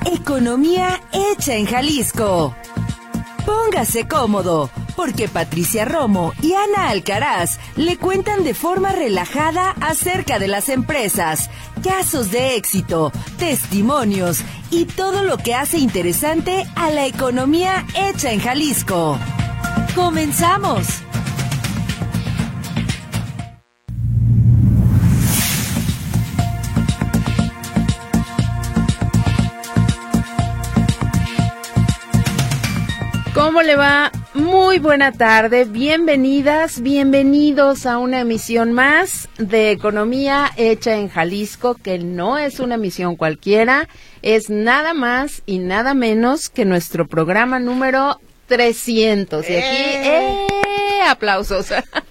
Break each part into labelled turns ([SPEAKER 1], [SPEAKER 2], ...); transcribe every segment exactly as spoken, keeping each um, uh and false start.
[SPEAKER 1] Economía hecha en Jalisco. Póngase cómodo, porque Patricia Romo y Ana Alcaraz le cuentan de forma relajada acerca de las empresas, casos de éxito, testimonios y todo lo que hace interesante a la economía hecha en Jalisco. ¡Comenzamos!
[SPEAKER 2] ¿Cómo le va? Muy buena tarde, bienvenidas, bienvenidos a una emisión más de Economía Hecha en Jalisco, que no es una emisión cualquiera, es nada más y nada menos que nuestro programa número trescientos. Y aquí, ¡eh! Aplausos.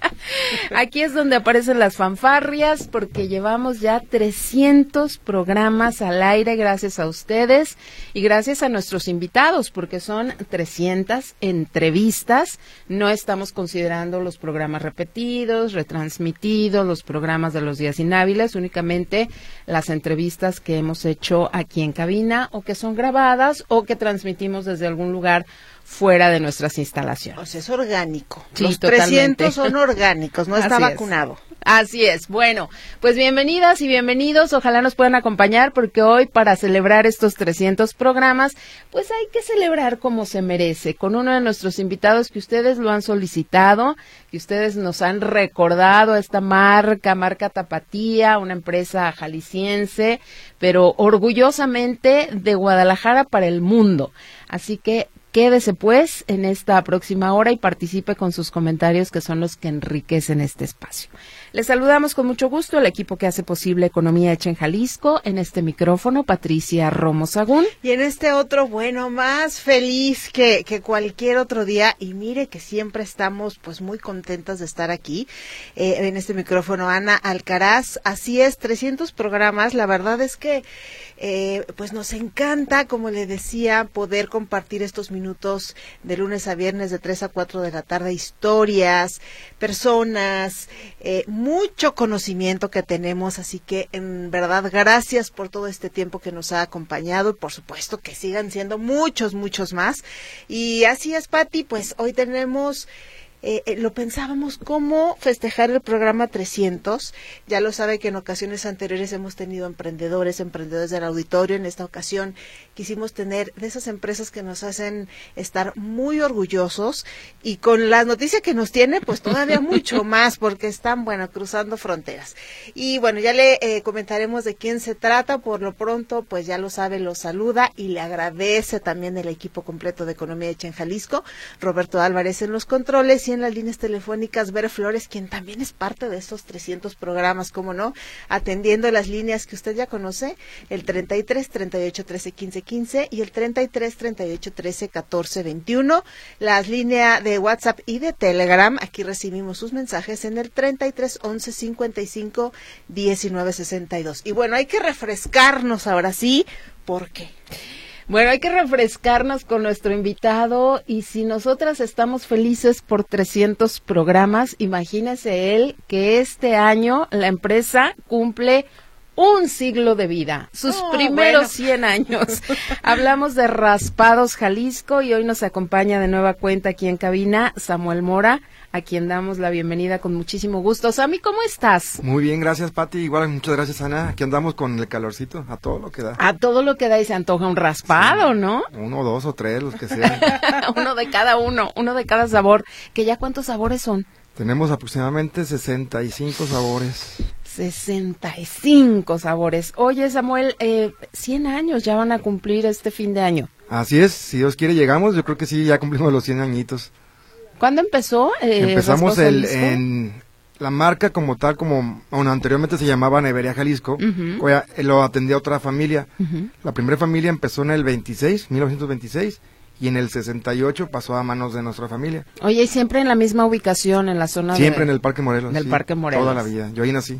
[SPEAKER 2] Aquí es donde aparecen las fanfarrias, porque llevamos ya trescientos programas al aire gracias a ustedes y gracias a nuestros invitados, porque son trescientas entrevistas. No estamos considerando los programas repetidos, retransmitidos, los programas de los días inhábiles, únicamente las entrevistas que hemos hecho aquí en cabina o que son grabadas o que transmitimos desde algún lugar fuera de nuestras instalaciones.
[SPEAKER 3] O sea, es orgánico.
[SPEAKER 2] Sí,
[SPEAKER 3] los
[SPEAKER 2] totalmente.
[SPEAKER 3] trescientos son orgánicos, no está
[SPEAKER 2] Así
[SPEAKER 3] vacunado.
[SPEAKER 2] Es. Así es. Bueno, pues bienvenidas y bienvenidos. Ojalá nos puedan acompañar, porque hoy, para celebrar estos trescientos programas, pues hay que celebrar como se merece, con uno de nuestros invitados que ustedes lo han solicitado, que ustedes nos han recordado, esta marca, marca Tapatía, una empresa jalisciense, pero orgullosamente de Guadalajara para el mundo. Así que quédese pues en esta próxima hora y participe con sus comentarios, que son los que enriquecen este espacio. Les saludamos con mucho gusto al equipo que hace posible Economía Hecha en Jalisco. En este micrófono, Patricia Romo Sagún.
[SPEAKER 3] Y en este otro, bueno, más feliz que, que cualquier otro día. Y mire que siempre estamos pues muy contentas de estar aquí. Eh, en este micrófono, Ana Alcaraz. Así es, trescientos programas. La verdad es que eh, pues nos encanta, como le decía, poder compartir estos minutos de lunes a viernes de tres a cuatro de la tarde. Historias, personas, eh, mucho conocimiento que tenemos, así que en verdad gracias por todo este tiempo que nos ha acompañado y por supuesto que sigan siendo muchos, muchos más. Y así es, Pati, pues hoy tenemos... Eh, eh, lo pensábamos cómo festejar el programa trescientos. Ya lo sabe que en ocasiones anteriores hemos tenido emprendedores, emprendedores del auditorio. En esta ocasión quisimos tener de esas empresas que nos hacen estar muy orgullosos, y con la noticia que nos tiene, pues todavía mucho más, porque están, bueno, cruzando fronteras. Y bueno, ya le eh, comentaremos de quién se trata. Por lo pronto, pues ya lo sabe, lo saluda y le agradece también el equipo completo de Economía Hecha en Jalisco, Roberto Álvarez en los controles, y en las líneas telefónicas Vera Flores, quien también es parte de estos trescientos programas, cómo no, atendiendo las líneas que usted ya conoce, el treinta y tres, treinta y ocho, trece, quince, quince y el treinta y tres, treinta y ocho, trece, catorce, veintiuno, las líneas de WhatsApp y de Telegram. Aquí recibimos sus mensajes en el treinta y tres, once, cincuenta y cinco, diecinueve, sesenta y dos. Y bueno, hay que refrescarnos ahora sí, ¿por qué?
[SPEAKER 2] Bueno, hay que refrescarnos con nuestro invitado, y si nosotras estamos felices por trescientos programas, imagínese él que este año la empresa cumple un siglo de vida, sus oh, primeros bueno. cien años. Hablamos de Raspados Jalisco, y hoy nos acompaña de nueva cuenta aquí en cabina Samuel Mora, a quien damos la bienvenida con muchísimo gusto. Sami, ¿cómo estás?
[SPEAKER 4] Muy bien, gracias, Pati. Igual, muchas gracias, Ana. Aquí andamos con el calorcito, a todo lo que da.
[SPEAKER 2] A todo lo que da, y se antoja un raspado, sí, ¿no?
[SPEAKER 4] Uno, dos o tres, los que sean.
[SPEAKER 2] Uno de cada uno, uno de cada sabor. ¿Que ya cuántos sabores son?
[SPEAKER 4] Tenemos aproximadamente sesenta y cinco sabores.
[SPEAKER 2] sesenta y cinco sabores. Oye, Samuel, eh, cien años ya van a cumplir este fin de año.
[SPEAKER 4] Así es, si Dios quiere llegamos, yo creo que sí, ya cumplimos los cien añitos.
[SPEAKER 2] ¿Cuándo empezó? Eh,
[SPEAKER 4] Empezamos el, en la marca como tal, como bueno, anteriormente se llamaba Nevería Jalisco, uh-huh. Oye, lo atendía otra familia. Uh-huh. La primera familia empezó en el veintiséis, mil novecientos veintiséis, y en el sesenta y ocho pasó a manos de nuestra familia.
[SPEAKER 2] Oye, ¿y siempre en la misma ubicación, en la zona
[SPEAKER 4] Siempre
[SPEAKER 2] de,
[SPEAKER 4] en el Parque Morelos.
[SPEAKER 2] Del
[SPEAKER 4] sí,
[SPEAKER 2] Parque Morelos.
[SPEAKER 4] Toda la vida, yo ahí nací.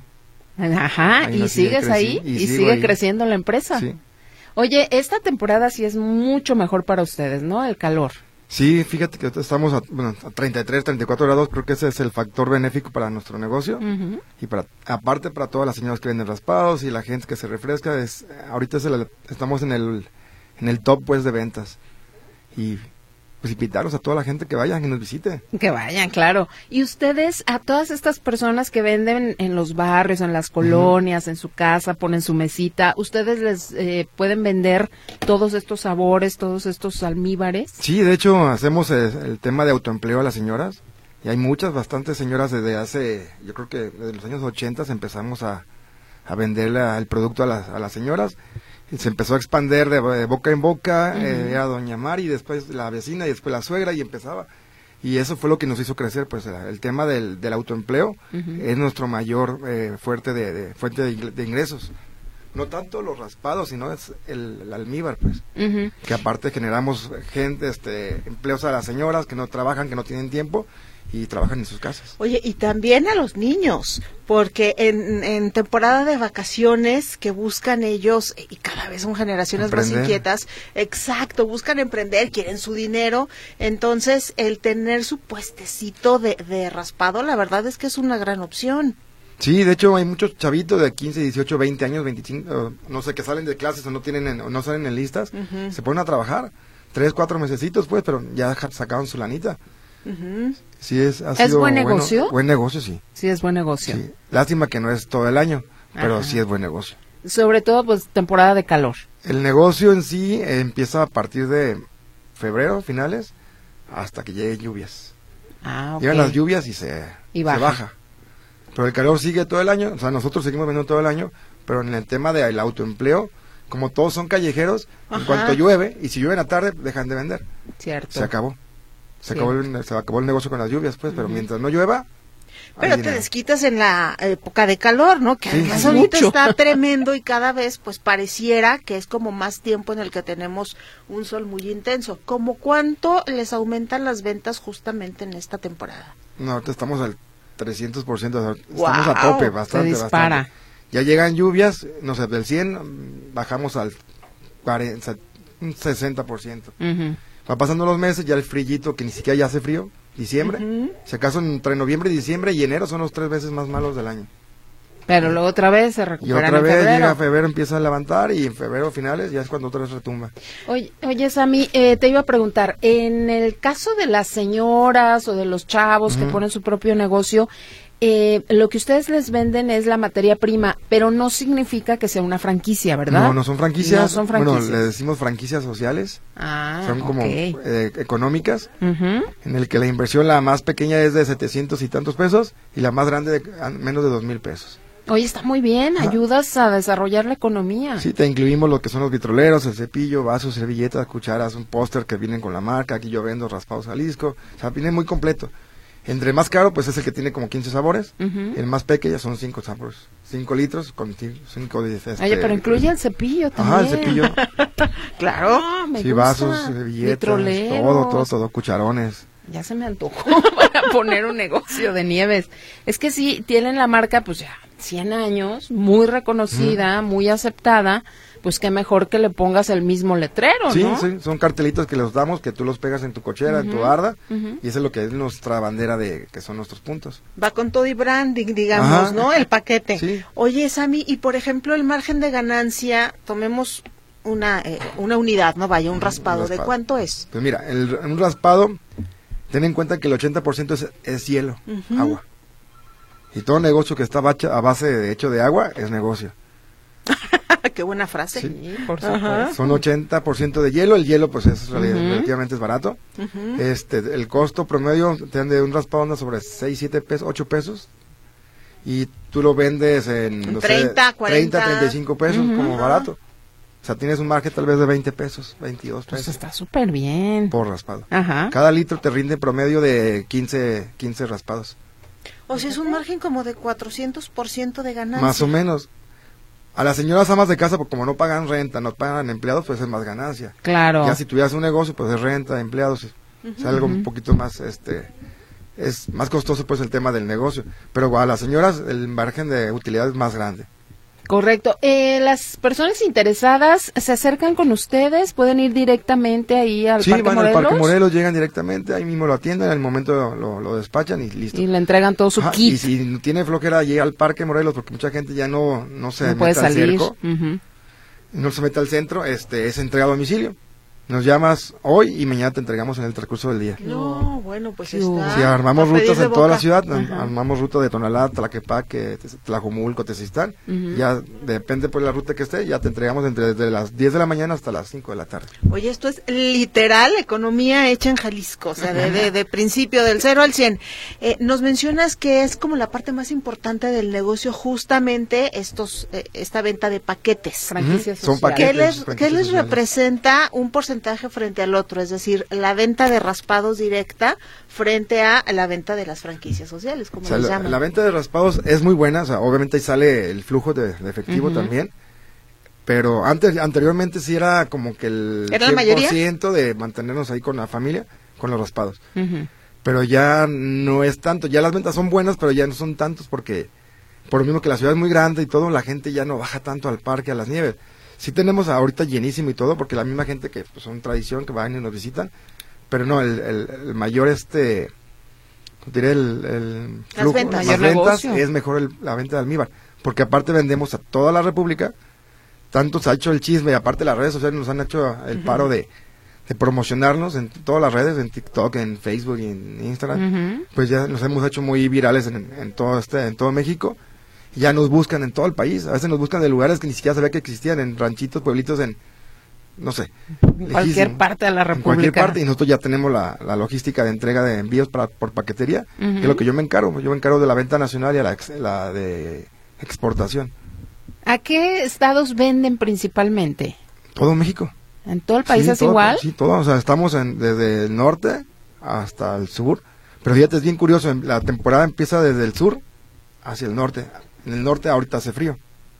[SPEAKER 2] Ajá, ahí y nací, sigues ahí, y, y sigue ahí. creciendo la empresa.
[SPEAKER 4] Sí.
[SPEAKER 2] Oye, esta temporada sí es mucho mejor para ustedes, ¿no? El calor.
[SPEAKER 4] Sí, fíjate que estamos a, bueno, a treinta y tres, treinta y cuatro grados, creo que ese es el factor benéfico para nuestro negocio, uh-huh. y para aparte para todas las señoras que venden raspados y la gente que se refresca, es ahorita es el, estamos en el en el top pues de ventas. Y pues invitarlos a toda la gente que vaya, que nos visite.
[SPEAKER 2] Que vayan, claro. Y ustedes, a todas estas personas que venden en los barrios, en las colonias, uh-huh. en su casa, ponen su mesita, ¿ustedes les eh, pueden vender todos estos sabores, todos estos almíbares?
[SPEAKER 4] Sí, de hecho, hacemos el, el tema de autoempleo a las señoras. Y hay muchas, bastantes señoras desde hace, yo creo que desde los años ochenta empezamos a, a vender el producto a las, a las señoras. Y se empezó a expandir de, de boca en boca, uh-huh. eh, era doña Mari, después la vecina y después la suegra y empezaba. Y eso fue lo que nos hizo crecer, pues el tema del, del autoempleo uh-huh. es nuestro mayor eh, fuerte de, de, fuente de, de ingresos. No tanto los raspados, sino es el, el almíbar, pues. Uh-huh. Que aparte generamos gente, este, empleos a las señoras que no trabajan, que no tienen tiempo, y trabajan en sus casas.
[SPEAKER 3] Oye, y también a los niños, porque en, en temporada de vacaciones que buscan ellos, y cada vez son generaciones emprender. Más inquietas, exacto, buscan emprender, quieren su dinero, entonces el tener su puestecito de, de raspado, la verdad es que es una gran opción.
[SPEAKER 4] Sí, de hecho hay muchos chavitos de quince, dieciocho, veinte años, veinticinco, no sé, que salen de clases o no tienen en, o no salen en listas, uh-huh. se ponen a trabajar, tres, cuatro mesecitos pues, pero ya sacaron su lanita. Uh-huh. Sí, es, ha
[SPEAKER 2] ¿Es
[SPEAKER 4] sido
[SPEAKER 2] buen negocio?
[SPEAKER 4] Bueno, buen negocio, sí.
[SPEAKER 2] Sí, es buen negocio. Sí.
[SPEAKER 4] Lástima que no es todo el año, pero
[SPEAKER 2] Ajá.
[SPEAKER 4] sí es buen negocio.
[SPEAKER 2] Sobre todo, pues, temporada de calor.
[SPEAKER 4] El negocio en sí eh, empieza a partir de febrero, finales, hasta que lleguen lluvias.
[SPEAKER 2] Ah, ok.
[SPEAKER 4] Llegan las lluvias y se,
[SPEAKER 2] y baja.
[SPEAKER 4] se baja. Pero el calor sigue todo el año, o sea, nosotros seguimos vendiendo todo el año, pero en el tema del autoempleo, como todos son callejeros, Ajá. en cuanto llueve, y si llueve en la tarde, dejan de vender.
[SPEAKER 2] Cierto.
[SPEAKER 4] Se acabó. Se acabó, el, se acabó el negocio con las lluvias, pues, uh-huh. pero mientras no llueva...
[SPEAKER 3] Pero te desquitas en la época de calor, ¿no? Que sí, además ahorita mucho. Está tremendo y cada vez, pues, pareciera que es como más tiempo en el que tenemos un sol muy intenso. ¿Cómo cuánto les aumentan las ventas justamente en esta temporada?
[SPEAKER 4] No, ahorita estamos al trescientos por ciento,
[SPEAKER 3] wow.
[SPEAKER 4] estamos a tope, bastante,
[SPEAKER 2] Se dispara.
[SPEAKER 4] bastante. Ya llegan lluvias, no sé, del cien bajamos al cuarenta, sesenta por ciento. Uh-huh. Va pasando los meses, ya el frillito, que ni siquiera ya hace frío, diciembre, uh-huh. si acaso entre noviembre, diciembre y enero son los tres meses más malos del año.
[SPEAKER 2] Pero luego otra vez se recuperan.
[SPEAKER 4] Y otra
[SPEAKER 2] en
[SPEAKER 4] vez
[SPEAKER 2] febrero.
[SPEAKER 4] llega febrero, empieza a levantar y en febrero finales ya es cuando otra vez retumba.
[SPEAKER 2] Oye, oye Sammy, eh, te iba a preguntar, en el caso de las señoras o de los chavos uh-huh. que ponen su propio negocio, eh, lo que ustedes les venden es la materia prima, pero no significa que sea una franquicia, ¿verdad?
[SPEAKER 4] No, no son franquicias.
[SPEAKER 2] No son franquicias.
[SPEAKER 4] Bueno, le decimos franquicias sociales.
[SPEAKER 2] Ah,
[SPEAKER 4] son como
[SPEAKER 2] okay.
[SPEAKER 4] eh, económicas,
[SPEAKER 2] uh-huh.
[SPEAKER 4] en el que la inversión, la más pequeña es de setecientos y tantos pesos y la más grande de a, menos de dos mil pesos.
[SPEAKER 2] Oye, está muy bien, Ajá. ayudas a desarrollar la economía.
[SPEAKER 4] Sí, te incluimos lo que son los vitroleros, el cepillo, vasos, servilletas, cucharas, un póster que vienen con la marca, aquí yo vendo raspados Jalisco, o sea, viene muy completo. Entre más caro, pues es el que tiene como quince sabores, uh-huh. el más pequeño son cinco sabores, cinco litros con cinco este,
[SPEAKER 2] Oye, pero incluye el cepillo también.
[SPEAKER 4] Ajá, el cepillo.
[SPEAKER 2] Claro, me
[SPEAKER 4] sí,
[SPEAKER 2] gusta.
[SPEAKER 4] Vasos, servilletas, todo, todo, todo, cucharones.
[SPEAKER 2] Ya se me antojó para poner un negocio de nieves. Es que sí, tienen la marca, pues ya, cien años, muy reconocida, uh-huh. muy aceptada, pues qué mejor que le pongas el mismo letrero,
[SPEAKER 4] sí,
[SPEAKER 2] ¿no? Sí,
[SPEAKER 4] sí, son cartelitos que los damos, que tú los pegas en tu cochera, uh-huh. en tu barda, uh-huh. y eso es lo que es nuestra bandera de que son nuestros puntos.
[SPEAKER 3] Va con todo y branding, digamos, Ajá. ¿no? El paquete. Sí. Oye, Sammy, y por ejemplo, el margen de ganancia, tomemos una eh, una unidad, ¿no? Vaya, un raspado, un raspado. ¿De cuánto es?
[SPEAKER 4] Pues mira, el, un raspado, ten en cuenta que el ochenta por ciento es, es hielo, uh-huh. agua. Y todo negocio que está a base de hecho de agua es negocio.
[SPEAKER 3] Qué buena frase.
[SPEAKER 2] Sí, por supuesto.
[SPEAKER 4] Son ochenta por ciento de hielo, el hielo pues es uh-huh. relativamente es barato. Uh-huh. Este, el costo promedio de un raspado anda sobre seis, siete pesos, ocho pesos. Y tú lo vendes en no
[SPEAKER 3] treinta,
[SPEAKER 4] sé,
[SPEAKER 3] cuarenta,
[SPEAKER 4] treinta, treinta y cinco pesos uh-huh. como barato. O sea, tienes un margen tal vez de veinte pesos, veintidós pesos.
[SPEAKER 2] Pues está súper bien.
[SPEAKER 4] Por raspado.
[SPEAKER 2] Ajá.
[SPEAKER 4] Cada litro te rinde promedio de quince, quince raspados.
[SPEAKER 3] O sea, es un margen como de cuatrocientos por ciento de ganancia.
[SPEAKER 4] Más o menos. A las señoras amas de casa, pues como no pagan renta, no pagan empleados, pues es más ganancia.
[SPEAKER 2] Claro.
[SPEAKER 4] Ya si tuvieras un negocio, pues es renta, empleados, uh-huh. es algo uh-huh. un poquito más, este, es más costoso pues el tema del negocio. Pero a las señoras el margen de utilidad es más grande.
[SPEAKER 2] Correcto. Eh, las personas interesadas se acercan con ustedes, pueden ir directamente ahí al
[SPEAKER 4] sí,
[SPEAKER 2] Parque
[SPEAKER 4] van
[SPEAKER 2] Morelos.
[SPEAKER 4] al Parque Morelos, llegan directamente, ahí mismo lo atienden, en el momento lo, lo despachan y listo.
[SPEAKER 2] Y le entregan todo su
[SPEAKER 4] Ajá,
[SPEAKER 2] kit.
[SPEAKER 4] Y si tiene flojera, llega al Parque Morelos, porque mucha gente ya no, no se
[SPEAKER 2] no puede
[SPEAKER 4] mete al
[SPEAKER 2] salir.
[SPEAKER 4] cerco.
[SPEAKER 2] Uh-huh.
[SPEAKER 4] no se mete al centro, este es entrega a domicilio. Nos llamas hoy y mañana te entregamos en el transcurso del día.
[SPEAKER 3] No, bueno, pues está.
[SPEAKER 4] Si armamos
[SPEAKER 3] a pedir
[SPEAKER 4] rutas
[SPEAKER 3] de
[SPEAKER 4] en toda
[SPEAKER 3] boca.
[SPEAKER 4] la ciudad,
[SPEAKER 2] Ajá.
[SPEAKER 4] armamos ruta de Tonalá, Tlaquepaque, Tlajomulco, Tezistán,
[SPEAKER 2] Ujú.
[SPEAKER 4] ya depende pues la ruta que esté, ya te entregamos entre desde las diez de la mañana hasta las cinco de la tarde.
[SPEAKER 3] Oye, esto es literal economía hecha en Jalisco, o sea, de, de, de principio, del cero al cien. Eh, nos mencionas que es como la parte más importante del negocio, justamente estos eh, esta venta de paquetes.
[SPEAKER 2] Franquicias
[SPEAKER 4] Ujú, son
[SPEAKER 2] sociales.
[SPEAKER 3] ¿Qué
[SPEAKER 4] paquetes.
[SPEAKER 3] les,
[SPEAKER 4] franquicias
[SPEAKER 3] ¿Qué les
[SPEAKER 4] sociales.
[SPEAKER 3] representa un porcentaje frente al otro? Es decir, la venta de raspados directa frente a la venta de las franquicias sociales, como
[SPEAKER 4] O sea,
[SPEAKER 3] les
[SPEAKER 4] la,
[SPEAKER 3] llaman.
[SPEAKER 4] la venta de raspados es muy buena, o sea, obviamente ahí sale el flujo de, de efectivo
[SPEAKER 2] Ujú.
[SPEAKER 4] también, pero antes anteriormente sí era como que el
[SPEAKER 3] ¿Era la mayoría?
[SPEAKER 4] cien por ciento de mantenernos ahí con la familia, con los raspados.
[SPEAKER 2] Ujú.
[SPEAKER 4] Pero ya no es tanto, ya las ventas son buenas, pero ya no son tantos porque por lo mismo que la ciudad es muy grande y todo, la gente ya no baja tanto al parque, a las nieves. Sí tenemos ahorita llenísimo y todo, porque la misma gente que pues, son tradición, que van y nos visitan, pero no, el, el, el mayor, este, diré, el, el
[SPEAKER 3] Las
[SPEAKER 4] flujo,
[SPEAKER 3] ventas.
[SPEAKER 2] Mayor
[SPEAKER 4] ventas,
[SPEAKER 2] negocio.
[SPEAKER 4] es mejor el- la venta de almíbar, porque aparte vendemos a toda la República, tanto se ha hecho el chisme, y aparte las redes sociales nos han hecho el paro de, de promocionarnos en todas las redes, en TikTok, en Facebook y en Instagram,
[SPEAKER 2] Ujú.
[SPEAKER 4] pues ya nos hemos hecho muy virales en, en todo este, en todo México. Ya nos buscan en todo el país, a veces nos buscan de lugares que ni siquiera sabía que existían, en ranchitos, pueblitos, en, no sé,
[SPEAKER 2] En cualquier
[SPEAKER 4] lejísimo,
[SPEAKER 2] parte de la
[SPEAKER 4] en
[SPEAKER 2] República.
[SPEAKER 4] cualquier parte, y nosotros ya tenemos la, la logística de entrega de envíos para, por paquetería,
[SPEAKER 2] Ujú.
[SPEAKER 4] que es lo que yo me encargo, yo me encargo de la venta nacional y a la, ex- la de exportación.
[SPEAKER 2] ¿A qué estados venden principalmente?
[SPEAKER 4] Todo México.
[SPEAKER 2] ¿En todo el país
[SPEAKER 4] Sí,
[SPEAKER 2] es
[SPEAKER 4] todo,
[SPEAKER 2] igual?
[SPEAKER 4] Sí, todo, o sea, estamos en, desde el norte hasta el sur, pero fíjate, es bien curioso, en- la temporada empieza desde el sur hacia el norte. En el norte ahorita hace frío.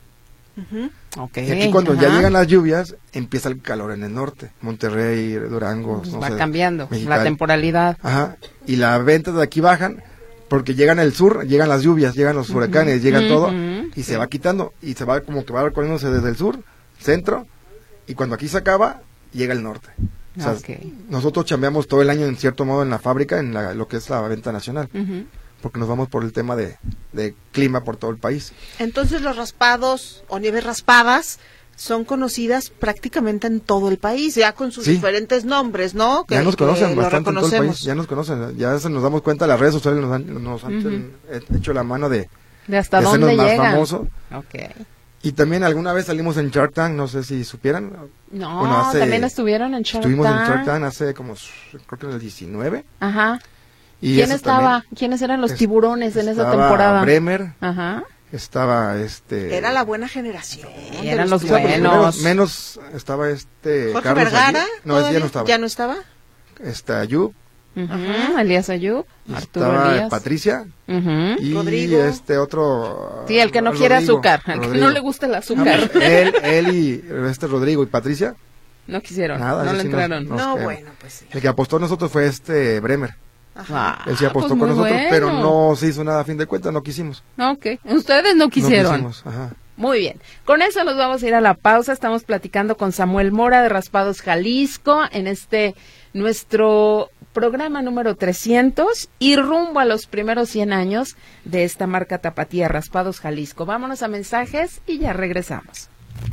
[SPEAKER 3] Ujú.
[SPEAKER 2] Ok,
[SPEAKER 4] Y aquí cuando ya
[SPEAKER 2] ajá.
[SPEAKER 4] llegan las lluvias, empieza el calor en el norte. Monterrey, Durango,
[SPEAKER 2] Pues
[SPEAKER 4] no
[SPEAKER 2] va
[SPEAKER 4] sé,
[SPEAKER 2] cambiando la
[SPEAKER 4] Mexicali.
[SPEAKER 2] temporalidad.
[SPEAKER 4] Ajá. Y las ventas de aquí bajan porque llegan el sur, llegan las lluvias, llegan los huracanes, llegan todo
[SPEAKER 2] Ujú.
[SPEAKER 4] y se va quitando y se va como que va recorriéndose desde el sur, centro, y cuando aquí se acaba, llega el norte. O sea,
[SPEAKER 2] Ok.
[SPEAKER 4] nosotros chambeamos todo el año en cierto modo en la fábrica, en la- lo que es la venta nacional,
[SPEAKER 2] Ujú.
[SPEAKER 4] porque nos vamos por el tema de, de clima por todo el país.
[SPEAKER 3] Entonces los raspados o nieves raspadas son conocidas prácticamente en todo el país, ya con sus
[SPEAKER 4] Sí.
[SPEAKER 3] diferentes nombres, ¿no?
[SPEAKER 4] Ya
[SPEAKER 3] Que-
[SPEAKER 4] nos
[SPEAKER 3] que
[SPEAKER 4] conocen
[SPEAKER 3] lo
[SPEAKER 4] bastante en todo el
[SPEAKER 3] reconocemos.
[SPEAKER 4] país, ya nos conocen, ya se nos damos cuenta, las redes sociales nos han, nos han
[SPEAKER 2] Ujú.
[SPEAKER 4] hecho la mano de,
[SPEAKER 2] ¿De hasta
[SPEAKER 4] de hacernos
[SPEAKER 2] dónde
[SPEAKER 4] más
[SPEAKER 2] llegan?
[SPEAKER 4] famoso.
[SPEAKER 2] Ok.
[SPEAKER 4] Y también alguna vez salimos en Shark Tank, no sé si supieran.
[SPEAKER 2] No,
[SPEAKER 4] Bueno, hace-
[SPEAKER 2] también estuvieron en Shark
[SPEAKER 4] Estuvimos en
[SPEAKER 2] Tank.
[SPEAKER 4] Shark Tank hace como, creo que en el diecinueve.
[SPEAKER 2] Ajá.
[SPEAKER 4] Y
[SPEAKER 2] ¿Quién
[SPEAKER 4] eso
[SPEAKER 2] estaba?
[SPEAKER 4] también,
[SPEAKER 2] ¿Quiénes eran los
[SPEAKER 4] es-
[SPEAKER 2] tiburones en esa
[SPEAKER 4] estaba
[SPEAKER 2] temporada?
[SPEAKER 4] Bremer,
[SPEAKER 2] Ajá.
[SPEAKER 4] estaba este...
[SPEAKER 3] Era la buena generación.
[SPEAKER 2] Sí,
[SPEAKER 3] de
[SPEAKER 2] eran los
[SPEAKER 4] o sea,
[SPEAKER 3] tiburones.
[SPEAKER 2] buenos.
[SPEAKER 4] Menos, menos estaba este...
[SPEAKER 3] Jorge
[SPEAKER 4] Carlos
[SPEAKER 3] Vergara,
[SPEAKER 4] Ayub. No, ese ya
[SPEAKER 3] ¿todavía?
[SPEAKER 4] no estaba.
[SPEAKER 3] ¿Ya no estaba?
[SPEAKER 4] Este, Ayub,
[SPEAKER 2] Ujú.
[SPEAKER 3] Ajá.
[SPEAKER 2] Elías Ayub,
[SPEAKER 4] y
[SPEAKER 2] Arturo
[SPEAKER 4] estaba
[SPEAKER 2] Elías.
[SPEAKER 4] Patricia,
[SPEAKER 2] Ujú.
[SPEAKER 4] y
[SPEAKER 3] Rodrigo.
[SPEAKER 4] este otro...
[SPEAKER 2] Sí, el que no quiere
[SPEAKER 4] Rodrigo,
[SPEAKER 2] azúcar, el que
[SPEAKER 4] Rodrigo.
[SPEAKER 2] no le gusta el azúcar.
[SPEAKER 4] él, él y este Rodrigo y Patricia,
[SPEAKER 2] No quisieron,
[SPEAKER 4] nada,
[SPEAKER 2] no
[SPEAKER 4] eso
[SPEAKER 2] le
[SPEAKER 4] sí nos-
[SPEAKER 2] entraron.
[SPEAKER 4] nos
[SPEAKER 3] No,
[SPEAKER 4] quedaron.
[SPEAKER 3] bueno, pues sí.
[SPEAKER 4] El que apostó a nosotros fue este Bremer.
[SPEAKER 3] Ajá.
[SPEAKER 2] Ah,
[SPEAKER 4] Él sí apostó
[SPEAKER 2] pues
[SPEAKER 4] con
[SPEAKER 2] muy
[SPEAKER 4] nosotros,
[SPEAKER 2] bueno.
[SPEAKER 4] pero no se hizo nada a fin de cuentas, no quisimos.
[SPEAKER 2] Ok, ustedes no quisieron.
[SPEAKER 4] No quisimos, ajá.
[SPEAKER 2] Muy bien, con eso nos vamos a ir a la pausa. Estamos platicando con Samuel Mora de Raspados Jalisco en este nuestro programa número trescientos y rumbo a los primeros cien años de esta marca tapatía Raspados Jalisco. Vámonos a mensajes y ya regresamos.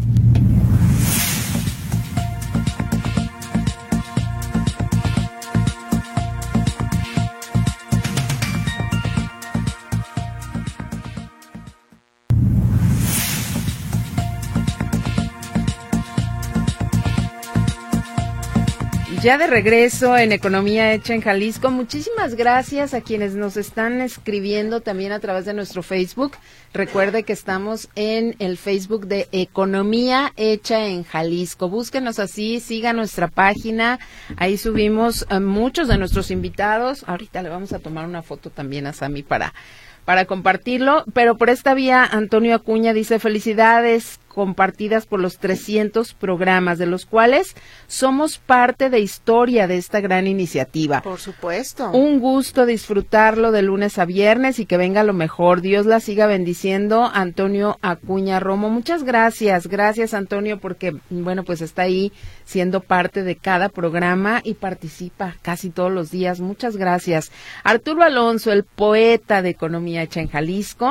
[SPEAKER 2] Ya de regreso en Economía Hecha en Jalisco, muchísimas gracias a quienes nos están escribiendo también a través de nuestro Facebook. Recuerde que estamos en el Facebook de Economía Hecha en Jalisco. Búsquenos así, siga nuestra página. Ahí subimos a muchos de nuestros invitados. Ahorita le vamos a tomar una foto también a Sami para, para compartirlo. Pero por esta vía, Antonio Acuña dice felicidades compartidas por los trescientos programas, de los cuales somos parte de historia de esta gran iniciativa.
[SPEAKER 3] Por supuesto.
[SPEAKER 2] Un gusto disfrutarlo de lunes a viernes y que venga lo mejor. Dios la siga bendiciendo. Antonio Acuña Romo. Muchas gracias. Gracias, Antonio, porque, bueno, pues está ahí siendo parte de cada programa y participa casi todos los días. Muchas gracias. Arturo Alonso, el poeta de Economía Hecha en Jalisco,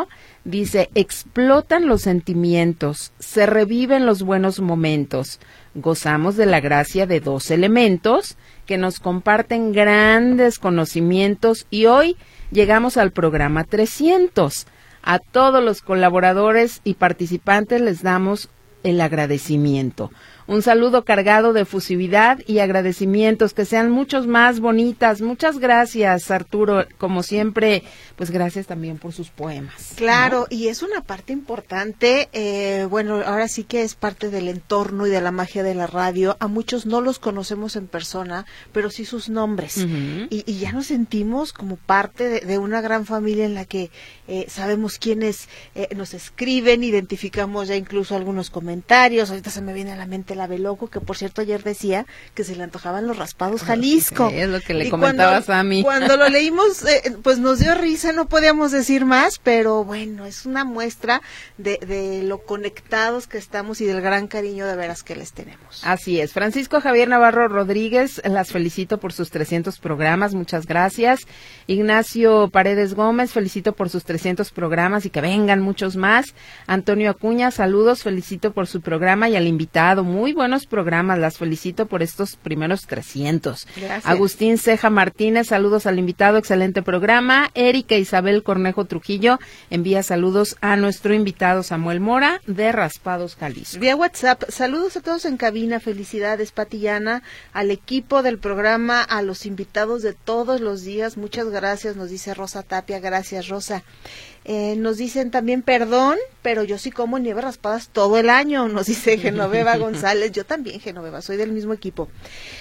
[SPEAKER 2] Dice, explotan los sentimientos, se reviven los buenos momentos, gozamos de la gracia de dos elementos que nos comparten grandes conocimientos y hoy llegamos al programa trescientos. A todos los colaboradores y participantes les damos el agradecimiento. Un saludo cargado de efusividad y agradecimientos, que sean muchos más bonitas. Muchas gracias, Arturo. Como siempre, pues gracias también por sus poemas.
[SPEAKER 3] Claro,
[SPEAKER 2] ¿no?
[SPEAKER 3] Y es una parte importante, eh, bueno, ahora sí que es parte del entorno y de la magia de la radio. A muchos no los conocemos en persona, pero sí sus nombres. Uh-huh. y, y ya nos sentimos como parte de, de una gran familia en la que eh, sabemos quiénes eh, nos escriben, identificamos ya incluso algunos comentarios. Ahorita se me viene a la mente la Beloco, que por cierto ayer decía que se le antojaban los raspados Jalisco.
[SPEAKER 2] Sí, es lo que le
[SPEAKER 3] y
[SPEAKER 2] comentabas
[SPEAKER 3] cuando,
[SPEAKER 2] a mí.
[SPEAKER 3] Cuando lo leímos, eh, pues nos dio risa, no podíamos decir más, pero bueno, es una muestra de, de lo conectados que estamos y del gran cariño de veras que les tenemos.
[SPEAKER 2] Así es. Francisco Javier Navarro Rodríguez, las felicito por sus trescientos programas, muchas gracias. Ignacio Paredes Gómez, felicito por sus trescientos programas y que vengan muchos más. Antonio Acuña, saludos, felicito por su programa y al invitado, muy buenos programas, las felicito por estos primeros trescientos.
[SPEAKER 3] Gracias.
[SPEAKER 2] Agustín Ceja Martínez, saludos al invitado, excelente programa. Erika Isabel Cornejo Trujillo envía saludos a nuestro invitado Samuel Mora de Raspados Jalisco.
[SPEAKER 3] Vía WhatsApp, saludos a todos en cabina, felicidades Pati y Ana, al equipo del programa, a los invitados de todos los días, muchas gracias, nos dice Rosa Tapia, gracias Rosa. Eh, nos dicen también perdón, pero yo sí como nieves raspadas todo el año, nos dice Genoveva González, yo también Genoveva, soy del mismo equipo.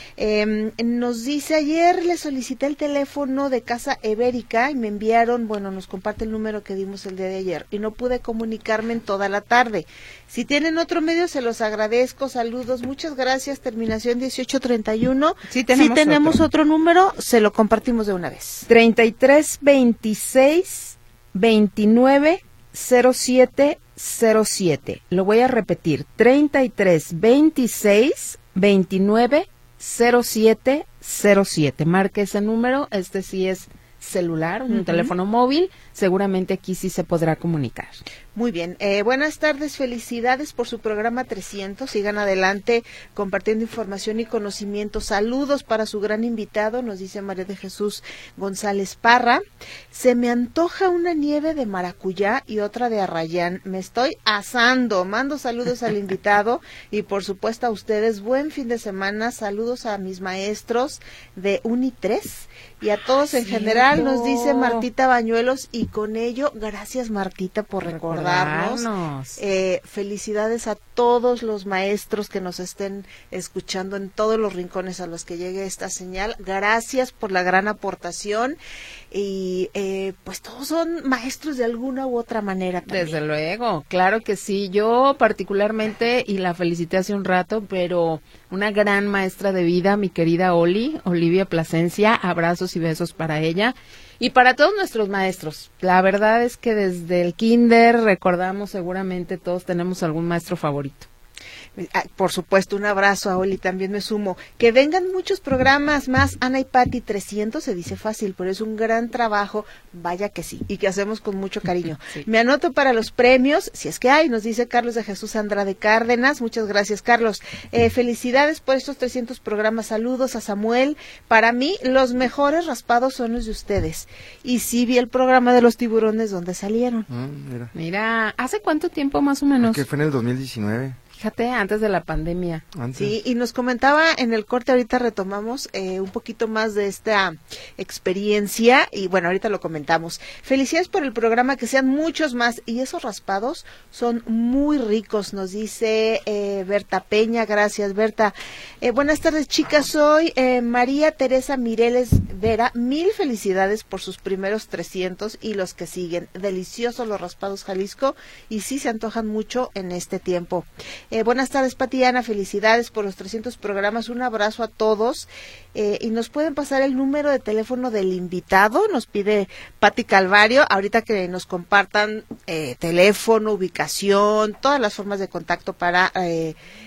[SPEAKER 3] Eh, nos dice, ayer le solicité el teléfono de Casa Ibérica y me enviaron, bueno, nos comparte el número que dimos el día de ayer y no pude comunicarme en toda la tarde. Si tienen otro medio se los agradezco, saludos, muchas gracias, terminación dieciocho treinta y uno.
[SPEAKER 2] Sí tenemos,
[SPEAKER 3] si tenemos otro.
[SPEAKER 2] otro
[SPEAKER 3] número, se lo compartimos de una vez.
[SPEAKER 2] treinta y tres veintiséis veintinueve cero siete cero siete. Lo voy a repetir, treinta y tres veintiséis veintinueve cero siete cero siete. Marque ese número, este sí es celular, un uh-huh. teléfono móvil, seguramente aquí sí se podrá comunicar.
[SPEAKER 3] Muy bien, eh, buenas tardes, felicidades por su programa trescientos, sigan adelante compartiendo información y conocimiento, saludos para su gran invitado, nos dice María de Jesús González Parra, se me antoja una nieve de maracuyá y otra de arrayán, me estoy asando, mando saludos al invitado y por supuesto a ustedes, buen fin de semana, saludos a mis maestros de Uni tres y a todos en general, nos dice Martita Bañuelos y con ello, gracias Martita por recordar. Eh, felicidades a todos los maestros que nos estén escuchando en todos los rincones a los que llegue esta señal. Gracias por la gran aportación y eh, pues todos son maestros de alguna u otra manera también.
[SPEAKER 2] Desde luego, claro que sí. Yo particularmente, y la felicité hace un rato, pero una gran maestra de vida, mi querida Oli, Olivia Plasencia, abrazos y besos para ella. Y para todos nuestros maestros, la verdad es que desde el kinder recordamos, seguramente todos tenemos algún maestro favorito.
[SPEAKER 3] Por supuesto, un abrazo a Oli, también me sumo. Que vengan muchos programas más, Ana y Pati, trescientos se dice fácil, pero es un gran trabajo, vaya que sí, y que hacemos con mucho cariño. Sí. Me anoto para los premios, si es que hay, nos dice Carlos de Jesús Andrade Cárdenas, muchas gracias Carlos. Eh, felicidades por estos trescientos programas, saludos a Samuel. Para mí, los mejores raspados son los de ustedes. Y sí vi el programa de los tiburones donde salieron.
[SPEAKER 4] Mm, mira.
[SPEAKER 2] Mira, ¿hace cuánto tiempo más o menos?
[SPEAKER 4] Que fue en el dos mil diecinueve.
[SPEAKER 2] Fíjate, antes de la pandemia.
[SPEAKER 4] Antes.
[SPEAKER 3] Sí, y nos comentaba en el corte, ahorita retomamos eh, un poquito más de esta experiencia y bueno, ahorita lo comentamos. Felicidades por el programa, que sean muchos más y esos raspados son muy ricos, nos dice eh, Berta Peña, gracias Berta. Eh, buenas tardes chicas, soy eh, María Teresa Mireles Vera, mil felicidades por sus primeros trescientos y los que siguen. Deliciosos los raspados Jalisco y sí se antojan mucho en este tiempo. Eh, buenas tardes, Pati y Ana, felicidades por los trescientos programas, un abrazo a todos, eh, y nos pueden pasar el número de teléfono del invitado, nos pide Pati Calvario, ahorita que nos compartan eh, teléfono, ubicación, todas las formas de contacto para eh,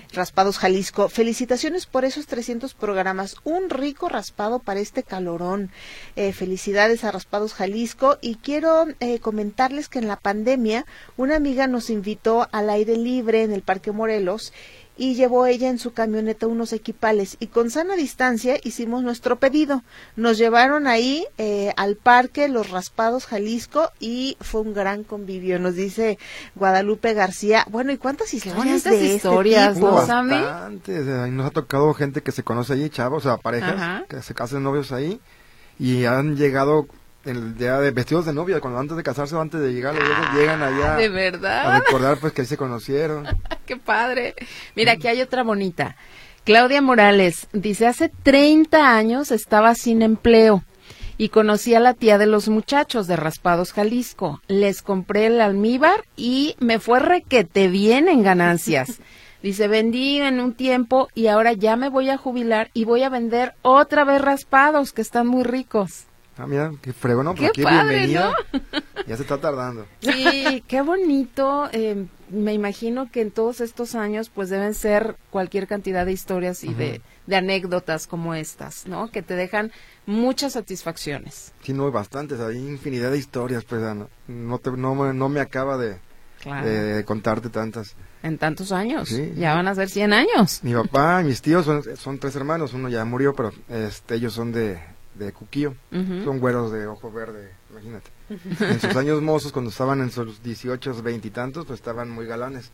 [SPEAKER 3] Raspados Jalisco. Felicitaciones por esos trescientos programas. Un rico raspado para este calorón. Eh, felicidades a Raspados Jalisco. Y quiero eh, comentarles que en la pandemia una amiga nos invitó al aire libre en el Parque Morelos y llevó ella en su camioneta unos equipales y con sana distancia hicimos nuestro pedido. Nos llevaron ahí eh, al parque Los Raspados Jalisco y fue un gran convivio, nos dice Guadalupe García. Bueno, ¿y cuántas historias
[SPEAKER 2] ¿Cuántas
[SPEAKER 3] de
[SPEAKER 2] historias,
[SPEAKER 3] este tipo?
[SPEAKER 2] no, Sammy?
[SPEAKER 4] Bastantes, eh, nos ha tocado gente que se conoce allí, chavos, o sea, parejas,
[SPEAKER 2] Ajá.
[SPEAKER 4] que se casan novios ahí y han llegado el día de vestidos de novia, cuando antes de casarse o antes de llegar, los viejos llegan allá
[SPEAKER 2] ¿De
[SPEAKER 4] a
[SPEAKER 2] verdad?
[SPEAKER 4] recordar pues que ahí se conocieron.
[SPEAKER 2] ¡Qué padre! Mira, aquí hay otra bonita. Claudia Morales dice, hace treinta años estaba sin empleo y conocí a la tía de los muchachos de Raspados Jalisco. Les compré el almíbar y me fue requete bien en ganancias. Dice, vendí en un tiempo y ahora ya me voy a jubilar y voy a vender otra vez raspados, que están muy ricos.
[SPEAKER 4] Ah, mira, qué fregón, ¿no?
[SPEAKER 2] Qué
[SPEAKER 4] Aquí
[SPEAKER 2] padre,
[SPEAKER 4] bienvenida. Ya se está tardando.
[SPEAKER 2] Sí, qué bonito. Eh, me imagino que en todos estos años pues deben ser cualquier cantidad de historias y uh-huh. de, de anécdotas como estas, ¿no? Que te dejan muchas satisfacciones.
[SPEAKER 4] Sí, no, bastantes, hay infinidad de historias, pues no, no, te, no, no me acaba de, claro. de contarte tantas.
[SPEAKER 2] En tantos años,
[SPEAKER 4] sí.
[SPEAKER 2] Ya van a ser cien años.
[SPEAKER 4] Mi papá y mis tíos son, son tres hermanos, uno ya murió, pero este ellos son de... de Cuquillo, uh-huh. son güeros de ojo verde, imagínate. Uh-huh. En sus años mozos, cuando estaban en sus dieciocho, veinte y tantos, pues estaban muy galanes.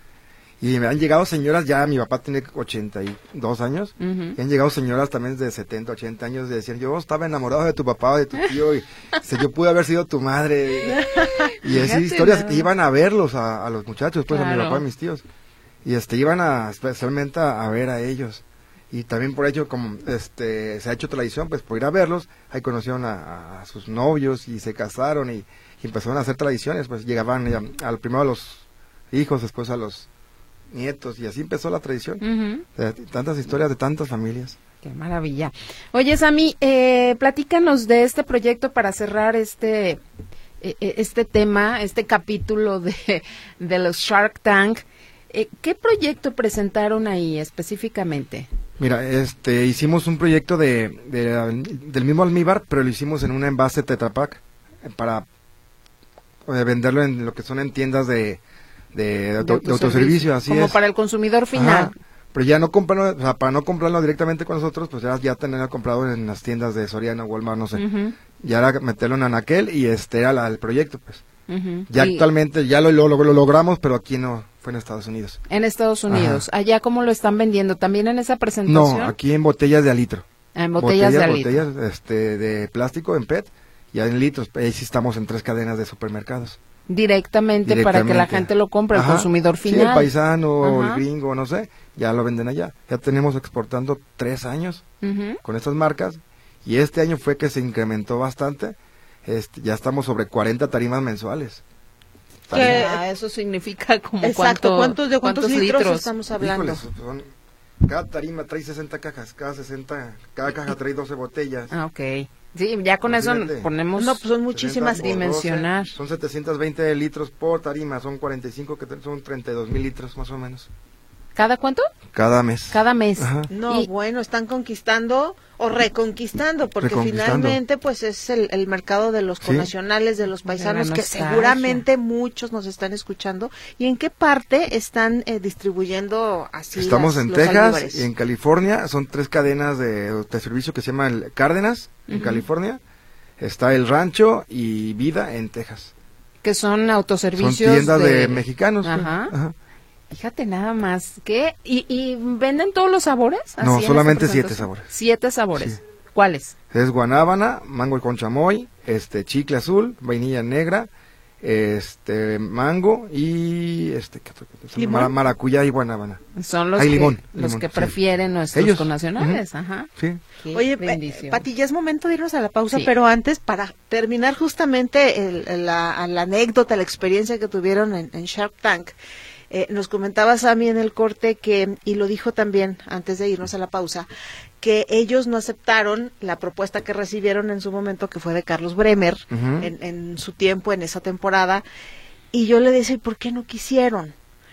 [SPEAKER 4] Y me han llegado señoras, ya mi papá tiene ochenta y dos años, uh-huh. y han llegado señoras también de setenta, ochenta años, de decir, yo estaba enamorado de tu papá o de tu tío, y se, yo pude haber sido tu madre. Y esas historias que iban a verlos, a, a los muchachos, pues claro. a mi papá y mis tíos. Y este iban a, especialmente a, a ver a ellos. Y también por ello, como este se ha hecho tradición, pues por ir a verlos, ahí conocieron a, a sus novios y se casaron y, y empezaron a hacer tradiciones, pues llegaban ya, al primero a los hijos, después a los nietos y así empezó la tradición. Uh-huh. O sea, tantas historias de tantas familias.
[SPEAKER 2] Qué maravilla. Oye, Sammy, eh, platícanos de este proyecto para cerrar este eh, este tema, este capítulo de, de los Shark Tank. Eh, ¿Qué proyecto presentaron ahí específicamente?
[SPEAKER 4] Mira, este, hicimos un proyecto de, de del mismo almíbar, pero lo hicimos en un envase Tetra Pak para eh, venderlo en lo que son en tiendas de, de, de, auto, de autoservicio, así
[SPEAKER 2] como
[SPEAKER 4] es.
[SPEAKER 2] Para el consumidor final.
[SPEAKER 4] Ajá, pero ya no comprarlo, o sea, para no comprarlo directamente con nosotros, pues ya, ya tenerlo comprado en las tiendas de Soriana, Walmart, no sé. Uh-huh. Ya era meterlo en anaquel y este era la, el proyecto, pues. Uh-huh. Ya y... actualmente ya lo, lo, lo, lo logramos, pero aquí no. Fue en Estados Unidos.
[SPEAKER 2] En Estados Unidos. Ajá. ¿Allá cómo lo están vendiendo? ¿También en esa presentación?
[SPEAKER 4] No, aquí en botellas de a litro.
[SPEAKER 2] Ah, en botellas, botellas de a litro.
[SPEAKER 4] Botellas este, de plástico, en P E T, ya en litros. Ahí sí estamos en tres cadenas de supermercados.
[SPEAKER 2] Directamente, Directamente. para que la gente lo compre, Ajá. el consumidor final.
[SPEAKER 4] Sí, el paisano, Ajá. o el gringo, no sé, ya lo venden allá. Ya tenemos exportando tres años uh-huh. con estas marcas. Y este año fue que se incrementó bastante. Este, ya estamos sobre cuarenta tarimas mensuales.
[SPEAKER 2] Ah, eso significa como
[SPEAKER 3] Exacto,
[SPEAKER 2] cuánto,
[SPEAKER 3] ¿cuántos, de cuántos, cuántos litros, litros
[SPEAKER 4] estamos hablando? Híjoles, son, cada tarima trae sesenta cajas, cada sesenta, cada caja trae doce botellas.
[SPEAKER 2] Ah, ok. Sí, ya con Imagínate. Eso ponemos...
[SPEAKER 3] No, pues son muchísimas
[SPEAKER 2] dimensionar.
[SPEAKER 4] doce, son setecientos veinte litros por tarima, son cuarenta y cinco, que son treinta y dos mil litros más o menos.
[SPEAKER 2] ¿Cada cuánto?
[SPEAKER 4] Cada mes.
[SPEAKER 2] Cada mes.
[SPEAKER 4] Ajá.
[SPEAKER 3] No, y... bueno, están conquistando o reconquistando, porque reconquistando. finalmente pues es el, el mercado de los connacionales, ¿sí? de los paisanos, que seguramente muchos nos están escuchando. ¿Y en qué parte están eh, distribuyendo así
[SPEAKER 4] Estamos
[SPEAKER 3] las,
[SPEAKER 4] en
[SPEAKER 3] los
[SPEAKER 4] Texas
[SPEAKER 3] almíbares?
[SPEAKER 4] y en California, son tres cadenas de, de servicio que se llama el Cárdenas, uh-huh. en California, está el Rancho y Vida en Texas.
[SPEAKER 2] Que son autoservicios.
[SPEAKER 4] Son tiendas de,
[SPEAKER 2] de
[SPEAKER 4] mexicanos.
[SPEAKER 2] Ajá. Ajá. Fíjate nada más, ¿qué? ¿Y, y venden todos los sabores? Así
[SPEAKER 4] No, solamente siete sabores.
[SPEAKER 2] Siete sabores. Sí. ¿Cuáles?
[SPEAKER 4] Es guanábana, mango con chamoy, este chicle azul, vainilla negra, este mango y este ¿qué Mar, maracuyá y guanábana.
[SPEAKER 2] Son los
[SPEAKER 4] Hay
[SPEAKER 2] que
[SPEAKER 4] limón,
[SPEAKER 2] los
[SPEAKER 4] limón,
[SPEAKER 2] que
[SPEAKER 4] sí.
[SPEAKER 2] prefieren nuestros
[SPEAKER 4] Ellos.
[SPEAKER 2] connacionales, uh-huh. ajá.
[SPEAKER 4] Sí.
[SPEAKER 3] Oye, eh, Pati, ya es momento de irnos a la pausa, sí. pero antes, para terminar justamente el, la, la anécdota, la experiencia que tuvieron en, en Shark Tank, eh, nos comentaba Sammy en el corte que, y lo dijo también antes de irnos a la pausa, que ellos no aceptaron la propuesta que recibieron en su momento, que fue de Carlos Bremer, uh-huh. en, en su tiempo, en esa temporada, y yo le decía, ¿por qué no quisieron?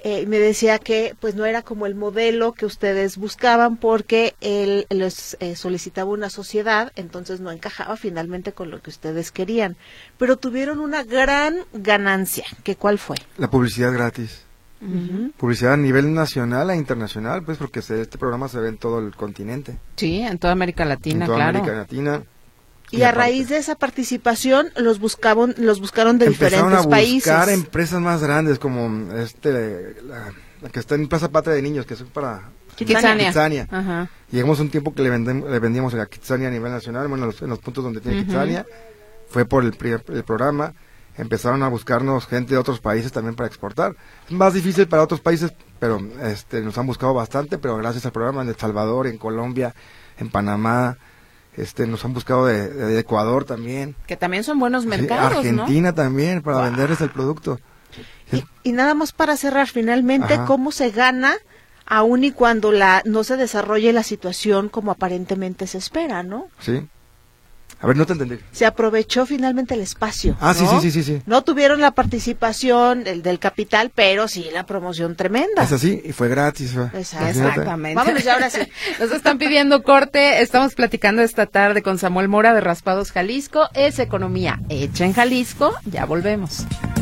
[SPEAKER 3] eh, me decía que pues no era como el modelo que ustedes buscaban porque él les eh, solicitaba una sociedad, entonces no encajaba finalmente con lo que ustedes querían, pero tuvieron una gran ganancia, ¿que cuál fue?
[SPEAKER 4] La publicidad gratis.
[SPEAKER 3] Uh-huh.
[SPEAKER 4] Publicidad a nivel nacional e internacional, pues porque se, este programa se ve en todo el continente.
[SPEAKER 2] Sí, en toda América Latina,
[SPEAKER 4] en toda
[SPEAKER 2] claro.
[SPEAKER 4] América Latina.
[SPEAKER 3] Y, y a aparte, raíz de esa participación los buscaban, los buscaron de
[SPEAKER 4] empezaron
[SPEAKER 3] diferentes
[SPEAKER 4] a
[SPEAKER 3] países.
[SPEAKER 4] Buscar empresas más grandes como este la, la que está en Plaza Patria de Niños, que es para
[SPEAKER 2] Kitsania.
[SPEAKER 4] Kitsania.
[SPEAKER 2] Ajá.
[SPEAKER 4] Llegamos un tiempo que le, vendem, le vendíamos a Kitsania a nivel nacional, bueno, en los, en los puntos donde tiene uh-huh. Kitsania. Fue por el, el programa. Empezaron a buscarnos gente de otros países también para exportar. Es más difícil para otros países, pero este nos han buscado bastante, pero gracias al programa en El Salvador, en Colombia, en Panamá, este nos han buscado de, de Ecuador también.
[SPEAKER 2] Que también son buenos mercados,
[SPEAKER 4] sí, Argentina
[SPEAKER 2] ¿no?
[SPEAKER 4] también, para wow. venderles el producto.
[SPEAKER 3] Y, y nada más para cerrar, finalmente, Ajá. ¿cómo se gana aún y cuando la no se desarrolle la situación como aparentemente se espera, ¿no?
[SPEAKER 4] Sí. A ver, no te entendí.
[SPEAKER 3] Se aprovechó finalmente el espacio.
[SPEAKER 4] Ah,
[SPEAKER 3] ¿no?
[SPEAKER 4] sí, sí, sí, sí.
[SPEAKER 3] No tuvieron la participación del, del capital, pero sí la promoción tremenda.
[SPEAKER 4] Es así, y fue gratis.
[SPEAKER 2] Exacto. Exactamente.
[SPEAKER 3] Vámonos ya ahora sí.
[SPEAKER 2] Nos están pidiendo corte. Estamos platicando esta tarde con Samuel Mora de Raspados Jalisco. Es economía hecha en Jalisco. Ya volvemos.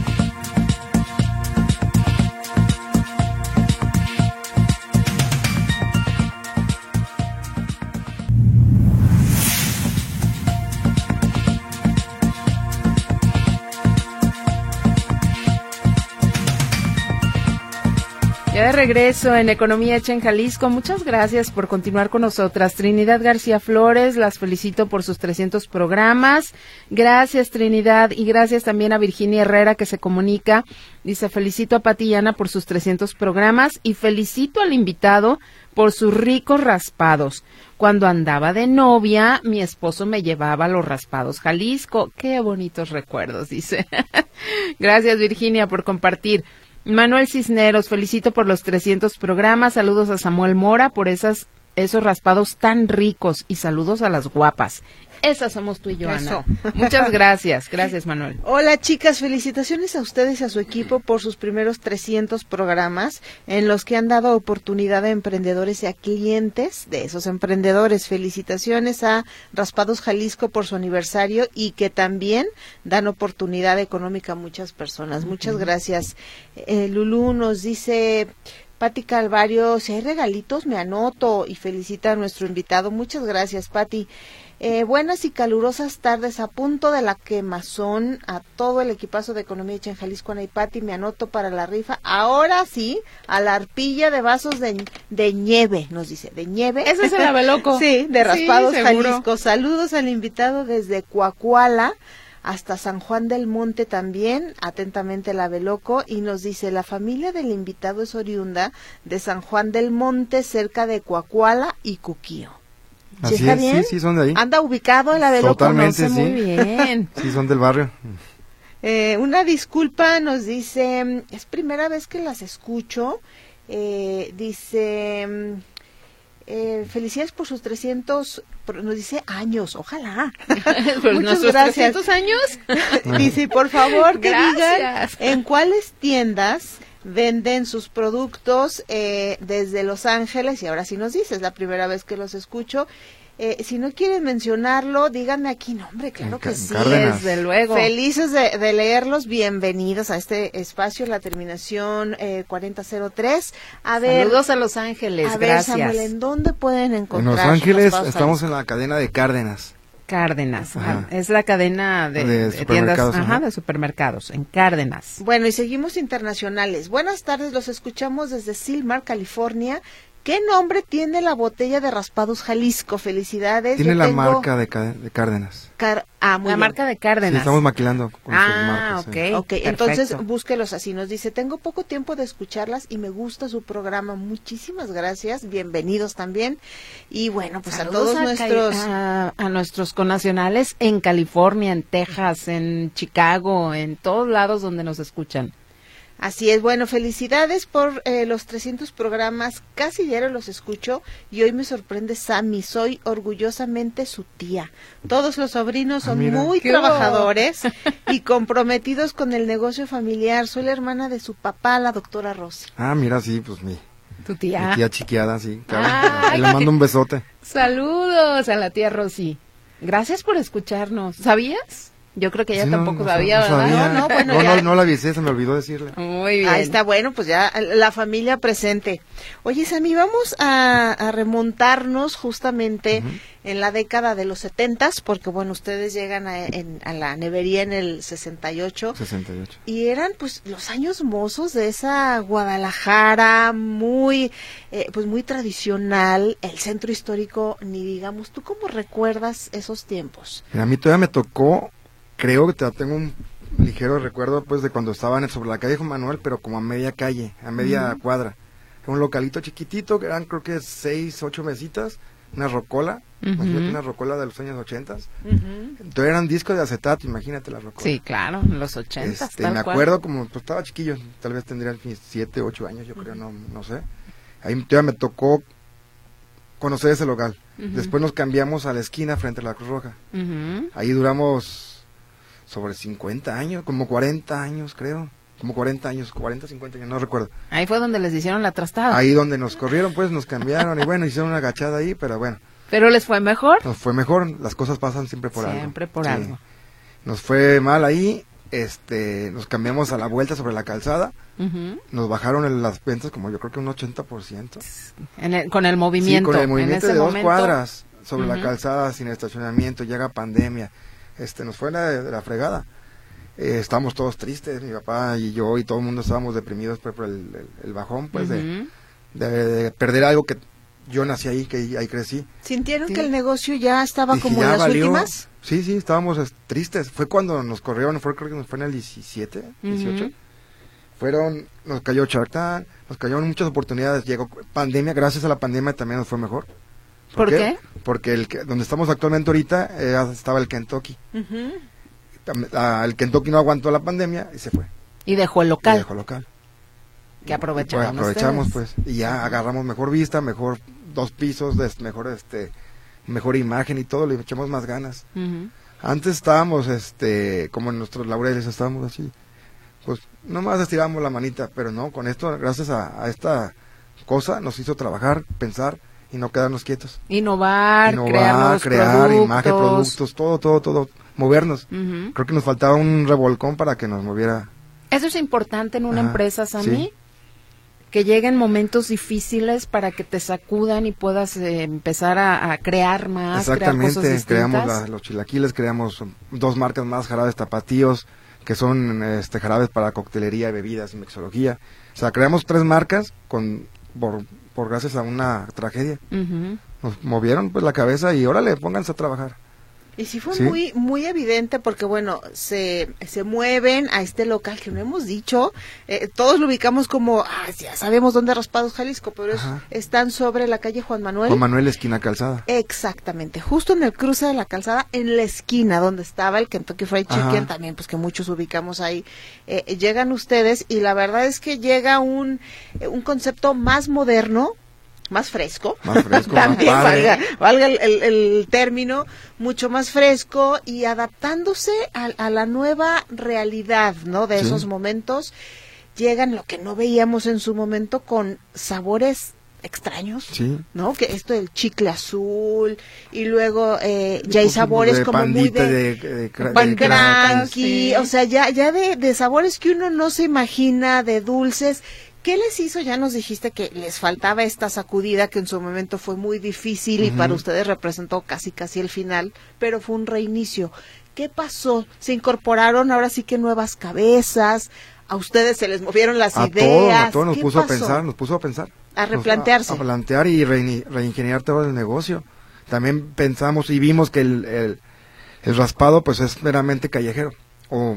[SPEAKER 2] Ya de regreso en Economía Hecha en Jalisco, muchas gracias por continuar con nosotras. Trinidad García Flores, las felicito por sus trescientos programas. Gracias, Trinidad, y gracias también a Virginia Herrera que se comunica. Dice, felicito a Pati y Ana por sus trescientos programas y felicito al invitado por sus ricos raspados. Cuando andaba de novia, mi esposo me llevaba a los Raspados Jalisco. Qué bonitos recuerdos, dice. Gracias, Virginia, por compartir. Manuel Cisneros, felicito por los trescientos programas, saludos a Samuel Mora por esas esos raspados tan ricos y saludos a las guapas. Esas somos tú y yo, Ana. Muchas gracias, gracias, Manuel.
[SPEAKER 3] Hola, chicas, felicitaciones a ustedes y a su equipo por sus primeros trescientos programas en los que han dado oportunidad a emprendedores y a clientes de esos emprendedores. Felicitaciones a Raspados Jalisco por su aniversario y que también dan oportunidad económica a muchas personas. Muchas gracias. Eh, Lulú nos dice... Pati Calvario, si hay regalitos me anoto y felicita a nuestro invitado. Muchas gracias, Pati. Eh, buenas y calurosas tardes, a punto de la quemazón, a todo el equipazo de Economía Hecha en Jalisco, Ana y Pati, me anoto para la rifa. Ahora sí, a la arpilla de vasos de, de nieve, nos dice, de nieve.
[SPEAKER 2] Ese es el Aveloco.
[SPEAKER 3] Sí, de Raspados
[SPEAKER 2] sí,
[SPEAKER 3] Jalisco. Saludos al invitado desde Coahuila hasta San Juan del Monte también, atentamente el Aveloco, y nos dice, la familia del invitado es oriunda de San Juan del Monte, cerca de Coahuila y Cuquío.
[SPEAKER 4] ¿Sí
[SPEAKER 3] está
[SPEAKER 4] es,
[SPEAKER 3] bien?
[SPEAKER 4] Sí, sí, son de ahí.
[SPEAKER 3] ¿Anda ubicado el Aveloco?
[SPEAKER 4] Totalmente,
[SPEAKER 3] no,
[SPEAKER 4] sí.
[SPEAKER 3] Muy bien.
[SPEAKER 4] Sí, son del barrio.
[SPEAKER 3] Eh, una disculpa, nos dice, es primera vez que las escucho, eh, dice... Eh, felicidades por sus trescientos, nos dice años, ojalá.
[SPEAKER 2] Pues
[SPEAKER 3] Muchas
[SPEAKER 2] nuestros
[SPEAKER 3] gracias.
[SPEAKER 2] trescientos años.
[SPEAKER 3] Dice, por favor, que
[SPEAKER 2] Gracias.
[SPEAKER 3] digan en cuáles tiendas venden sus productos eh, desde Los Ángeles, y ahora sí nos dice, es la primera vez que los escucho. Eh, si no quieren mencionarlo, díganme aquí, no, hombre, claro
[SPEAKER 4] en,
[SPEAKER 3] que
[SPEAKER 4] en
[SPEAKER 3] sí.
[SPEAKER 4] Cárdenas.
[SPEAKER 2] Desde luego.
[SPEAKER 3] Felices de, de leerlos, bienvenidos a este espacio, la terminación eh, cuarenta cero tres. A ver,
[SPEAKER 2] saludos a Los Ángeles,
[SPEAKER 3] a ver,
[SPEAKER 2] gracias.
[SPEAKER 3] Samuel, ¿en dónde pueden encontrar?
[SPEAKER 4] En Los Ángeles
[SPEAKER 3] Raspados
[SPEAKER 4] estamos
[SPEAKER 3] Jalisco?
[SPEAKER 4] en la cadena de Cárdenas.
[SPEAKER 2] Cárdenas,
[SPEAKER 4] Ajá.
[SPEAKER 2] Es la cadena de,
[SPEAKER 4] De
[SPEAKER 2] de tiendas,
[SPEAKER 4] supermercados,
[SPEAKER 2] ajá,
[SPEAKER 4] ajá.
[SPEAKER 2] de supermercados, en Cárdenas.
[SPEAKER 3] Bueno, y seguimos internacionales. Buenas tardes, los escuchamos desde Silmar, California. ¿Qué nombre tiene la botella de Raspados Jalisco? Felicidades.
[SPEAKER 4] Tiene
[SPEAKER 3] Yo
[SPEAKER 4] la
[SPEAKER 3] tengo
[SPEAKER 4] marca de, de Cárdenas.
[SPEAKER 3] Car ah, muy
[SPEAKER 2] La
[SPEAKER 3] bien.
[SPEAKER 2] marca de Cárdenas.
[SPEAKER 4] Sí, estamos maquilando con
[SPEAKER 2] Ah,
[SPEAKER 4] sus marcas.
[SPEAKER 2] ok.
[SPEAKER 4] sí.
[SPEAKER 3] Ok,
[SPEAKER 2] Perfecto.
[SPEAKER 3] entonces búsquelos así. Nos dice, tengo poco tiempo de escucharlas y me gusta su programa. Muchísimas gracias, bienvenidos también. Y bueno, pues
[SPEAKER 2] Saludos
[SPEAKER 3] a todos
[SPEAKER 2] a,
[SPEAKER 3] nuestros...
[SPEAKER 2] a, a nuestros connacionales en California, en Texas, en Chicago, en todos lados donde nos escuchan.
[SPEAKER 3] Así es, bueno, felicidades por eh, los trescientos programas, casi diario los escucho y hoy me sorprende Sammy, soy orgullosamente su tía. Todos los sobrinos son
[SPEAKER 4] ah,
[SPEAKER 3] muy trabajadores y comprometidos con el negocio familiar, soy la hermana de su papá, la doctora Rosy.
[SPEAKER 4] Ah, mira, sí, pues mi,
[SPEAKER 2] ¿Tu tía?
[SPEAKER 4] mi tía chiquiada, sí, claro,
[SPEAKER 2] Ay,
[SPEAKER 4] le mando un besote.
[SPEAKER 2] Saludos a la tía Rosy. Gracias por escucharnos. ¿Sabías? Yo creo que ella
[SPEAKER 4] Sí, no,
[SPEAKER 2] tampoco
[SPEAKER 4] no,
[SPEAKER 2] sabía,
[SPEAKER 4] no
[SPEAKER 2] ¿verdad?
[SPEAKER 4] sabía.
[SPEAKER 3] No, no, bueno,
[SPEAKER 4] no,
[SPEAKER 3] ya-
[SPEAKER 4] no, no la avisé, se me olvidó decirle.
[SPEAKER 2] Muy bien.
[SPEAKER 3] Ahí está, bueno, pues ya la familia presente. Oye, Sammy, vamos a, a remontarnos justamente
[SPEAKER 4] Ujú.
[SPEAKER 3] en la década de los setentas, porque bueno, ustedes llegan a, en- a la nevería en el sesenta y ocho.
[SPEAKER 4] sesenta y ocho.
[SPEAKER 3] Y eran pues los años mozos de esa Guadalajara muy eh, pues muy tradicional, el centro histórico ni digamos. ¿Tú cómo recuerdas esos tiempos?
[SPEAKER 4] Mira, a mí todavía me tocó, creo que te- tengo un ligero recuerdo pues de cuando estaban sobre la calle Juan Manuel, pero como a media calle, a media
[SPEAKER 3] Ujú.
[SPEAKER 4] cuadra. Era un localito chiquitito, que eran creo que seis, ocho mesitas, una rocola,
[SPEAKER 2] Ujú.
[SPEAKER 4] imagínate una rocola de los años ochentas. Entonces eran discos de acetato, imagínate la rocola.
[SPEAKER 2] Sí, claro, en los ochentas,
[SPEAKER 4] Este,
[SPEAKER 2] tal
[SPEAKER 4] me
[SPEAKER 2] cual.
[SPEAKER 4] acuerdo como, pues estaba chiquillo, tal vez tendría mis siete, ocho años, yo creo, no, no sé. Ahí todavía me tocó conocer ese local.
[SPEAKER 2] Ujú.
[SPEAKER 4] Después nos cambiamos a la esquina frente a la Cruz Roja.
[SPEAKER 2] Ujú.
[SPEAKER 4] Ahí duramos sobre cincuenta años, como cuarenta años creo, como cuarenta años, cuarenta, cincuenta años, no recuerdo.
[SPEAKER 2] Ahí fue donde les hicieron la trastada.
[SPEAKER 4] Ahí donde nos corrieron, pues nos cambiaron y bueno, hicieron una agachada ahí, pero bueno,
[SPEAKER 2] Pero les fue mejor.
[SPEAKER 4] nos fue mejor, las cosas pasan siempre por algo.
[SPEAKER 2] Siempre por
[SPEAKER 4] Sí.
[SPEAKER 2] algo.
[SPEAKER 4] Nos fue mal ahí, este, nos cambiamos a la vuelta sobre la calzada,
[SPEAKER 2] Ujú.
[SPEAKER 4] nos bajaron en las ventas como yo creo que un ochenta por ciento.
[SPEAKER 2] En el- con el movimiento.
[SPEAKER 4] Sí, con el
[SPEAKER 2] en
[SPEAKER 4] movimiento
[SPEAKER 2] ese
[SPEAKER 4] de dos
[SPEAKER 2] momento,
[SPEAKER 4] cuadras sobre
[SPEAKER 2] Ujú.
[SPEAKER 4] la calzada sin estacionamiento, llega pandemia, este, nos fue la, de la fregada. Eh, estábamos todos tristes, mi papá y yo y todo el mundo estábamos deprimidos por, por el, el- el bajón, pues de,
[SPEAKER 2] Ujú.
[SPEAKER 4] de, de perder algo que yo nací ahí, que ahí crecí.
[SPEAKER 3] ¿Sintieron
[SPEAKER 2] Sí.
[SPEAKER 3] que el negocio ya estaba
[SPEAKER 4] Dije,
[SPEAKER 3] como
[SPEAKER 4] ya
[SPEAKER 3] en las
[SPEAKER 4] valió.
[SPEAKER 3] últimas?
[SPEAKER 4] Sí, sí, estábamos es, tristes. Fue cuando nos corrieron, fue, creo que nos fue en el diecisiete, dieciocho.
[SPEAKER 2] Ujú.
[SPEAKER 4] Fueron, nos cayó Shark Tank, nos cayeron muchas oportunidades, llegó pandemia, gracias a la pandemia también nos fue mejor.
[SPEAKER 2] ¿Por qué?
[SPEAKER 4] Porque el que- donde estamos actualmente ahorita eh, estaba el Kentucky.
[SPEAKER 3] Ujú.
[SPEAKER 4] Tam- ah, el Kentucky no aguantó la pandemia y se fue.
[SPEAKER 2] Y dejó el
[SPEAKER 4] Y
[SPEAKER 2] local,
[SPEAKER 4] dejó local.
[SPEAKER 2] que aprovecharon
[SPEAKER 4] Pues aprovechamos
[SPEAKER 2] ustedes.
[SPEAKER 4] pues y ya agarramos mejor vista, mejor dos pisos, de, mejor este mejor imagen y todo, le echamos más ganas.
[SPEAKER 2] Ujú.
[SPEAKER 4] Antes estábamos este como en nuestros laureles, estábamos así. Pues nomás estirábamos la manita, pero no, con esto gracias a, a esta cosa nos hizo trabajar, pensar y no quedarnos quietos.
[SPEAKER 2] Innovar, crear
[SPEAKER 4] Innovar,
[SPEAKER 2] nuevos
[SPEAKER 4] crear
[SPEAKER 2] productos.
[SPEAKER 4] imagen, productos, todo, todo, todo, movernos.
[SPEAKER 2] Ujú.
[SPEAKER 4] Creo que nos faltaba un revolcón para que nos moviera.
[SPEAKER 2] Eso es importante en una
[SPEAKER 4] Ajá,
[SPEAKER 2] empresa, Sammy,
[SPEAKER 4] sí.
[SPEAKER 2] que lleguen momentos difíciles para que te sacudan y puedas eh, empezar a, a crear más, crear
[SPEAKER 4] Exactamente,
[SPEAKER 2] cosas distintas.
[SPEAKER 4] creamos la- los chilaquiles, creamos dos marcas más, jarabes tapatíos, que son este jarabes para coctelería, bebidas y mixología. O sea, creamos tres marcas con por, por gracias a una tragedia.
[SPEAKER 2] Ujú.
[SPEAKER 4] Nos movieron pues la cabeza y órale, pónganse a trabajar.
[SPEAKER 3] Y sí fue
[SPEAKER 4] Sí.
[SPEAKER 3] muy muy evidente porque, bueno, se, se mueven a este local que no hemos dicho, eh, todos lo ubicamos como, ah, ya sabemos dónde Raspados Jalisco, pero es-
[SPEAKER 4] Ajá.
[SPEAKER 3] están sobre la calle Juan Manuel.
[SPEAKER 4] Con Manuel Esquina Calzada.
[SPEAKER 3] Exactamente, justo en el cruce de la calzada, en la esquina donde estaba el Kentucky Fried
[SPEAKER 4] Ajá.
[SPEAKER 3] Chicken, también pues que muchos ubicamos ahí, eh, llegan ustedes y la verdad es que llega un, eh, un concepto más moderno, más fresco,
[SPEAKER 4] Más fresco, más
[SPEAKER 3] también
[SPEAKER 4] padre.
[SPEAKER 3] valga, valga el, el- el término, mucho más fresco y adaptándose a, a la nueva realidad, ¿no? De
[SPEAKER 4] Sí.
[SPEAKER 3] esos momentos, llegan lo que no veíamos en su momento con sabores extraños,
[SPEAKER 4] Sí.
[SPEAKER 3] ¿no? Que esto del chicle azul y luego eh, ya hay
[SPEAKER 4] Pues,
[SPEAKER 3] sabores
[SPEAKER 4] de
[SPEAKER 3] como muy
[SPEAKER 4] pandita,
[SPEAKER 3] de,
[SPEAKER 4] de, de, cra-
[SPEAKER 3] pan
[SPEAKER 4] de crackers.
[SPEAKER 3] cranky,
[SPEAKER 2] sí.
[SPEAKER 3] o sea, ya ya de, de sabores que uno no se imagina, de dulces. ¿Qué les hizo? Ya nos dijiste que les faltaba esta sacudida que en su momento fue muy difícil y
[SPEAKER 4] Ujú.
[SPEAKER 3] para ustedes representó casi casi el final, pero fue un reinicio. ¿Qué pasó? Se incorporaron ahora sí que nuevas cabezas, a ustedes se les movieron las
[SPEAKER 4] A todo,
[SPEAKER 3] ideas.
[SPEAKER 4] a todo nos
[SPEAKER 3] ¿Qué
[SPEAKER 4] puso
[SPEAKER 3] pasó?
[SPEAKER 4] a pensar, nos puso a pensar.
[SPEAKER 3] A
[SPEAKER 4] Nos-
[SPEAKER 3] replantearse.
[SPEAKER 4] A, a plantear y reini- reingeniar todo el negocio. También pensamos y vimos que el, el, el raspado pues es meramente callejero. O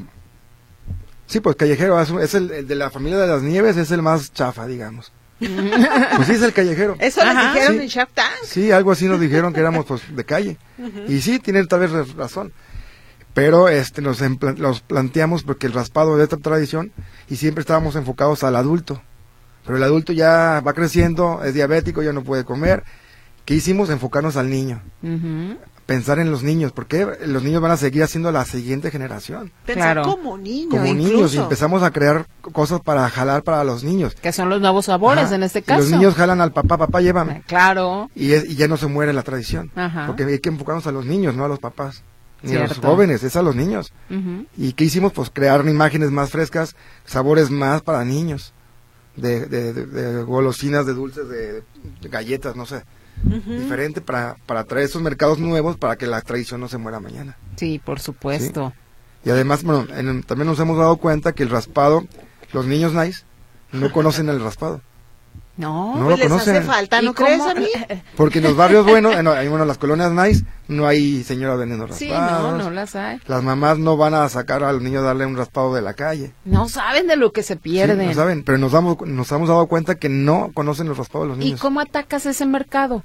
[SPEAKER 4] sí, pues callejero, es, es el, el de la familia de las nieves, es el más chafa, digamos. Pues sí, es el callejero.
[SPEAKER 3] Eso les
[SPEAKER 2] Ajá.
[SPEAKER 3] dijeron
[SPEAKER 4] Sí.
[SPEAKER 3] en Shark Tank.
[SPEAKER 4] Sí, algo así nos dijeron que éramos pues de calle. Y sí, tienen tal vez razón. pero este nos empla- los planteamos porque el raspado de esta tradición y siempre estábamos enfocados al adulto, pero el adulto ya va creciendo, es diabético, ya no puede comer. ¿Qué hicimos? Enfocarnos al niño,
[SPEAKER 2] Uh-huh.
[SPEAKER 4] pensar en los niños, porque los niños van a seguir haciendo la siguiente generación.
[SPEAKER 3] Pensar
[SPEAKER 2] Claro.
[SPEAKER 3] como niño,
[SPEAKER 4] Como
[SPEAKER 3] incluso.
[SPEAKER 4] niños, y empezamos a crear cosas para jalar para los niños.
[SPEAKER 2] Que son los nuevos sabores
[SPEAKER 4] Ajá.
[SPEAKER 2] en este
[SPEAKER 4] Y
[SPEAKER 2] caso.
[SPEAKER 4] los niños jalan al papá, papá, llévame.
[SPEAKER 2] Claro.
[SPEAKER 4] Y, es- y ya no se muere la tradición.
[SPEAKER 2] Ajá.
[SPEAKER 4] Porque hay que enfocarnos a los niños, no a los papás. Ni a los
[SPEAKER 2] Cierto.
[SPEAKER 4] jóvenes, es a los niños.
[SPEAKER 2] Uh-huh.
[SPEAKER 4] ¿Y qué hicimos? Pues crear imágenes más frescas, sabores más para niños. De, de, de- de golosinas, de dulces, de, de galletas, no sé.
[SPEAKER 3] Ujú.
[SPEAKER 4] Diferente para, para traer esos mercados nuevos para que la tradición no se muera mañana.
[SPEAKER 2] Sí, por supuesto.
[SPEAKER 4] Y además, bueno, en- también nos hemos dado cuenta que el raspado, los niños nice no conocen el raspado.
[SPEAKER 2] No.
[SPEAKER 4] No
[SPEAKER 3] Pues
[SPEAKER 4] lo
[SPEAKER 3] les
[SPEAKER 4] conocen.
[SPEAKER 3] hace falta,
[SPEAKER 2] ¿Y
[SPEAKER 3] ¿no crees,
[SPEAKER 2] cómo?
[SPEAKER 3] a mí?
[SPEAKER 4] Porque en los barrios buenos, en, en bueno, las colonias nice, no hay señoras vendiendo
[SPEAKER 2] Sí,
[SPEAKER 4] raspados.
[SPEAKER 2] no, no las hay.
[SPEAKER 4] Las mamás no van a sacar al niño a darle un raspado de la calle.
[SPEAKER 2] No saben de lo que se pierden.
[SPEAKER 4] Sí, no saben, pero nos damos, nos hemos dado cuenta que no conocen los raspados de los
[SPEAKER 2] ¿Y
[SPEAKER 4] niños.
[SPEAKER 2] cómo atacas ese mercado?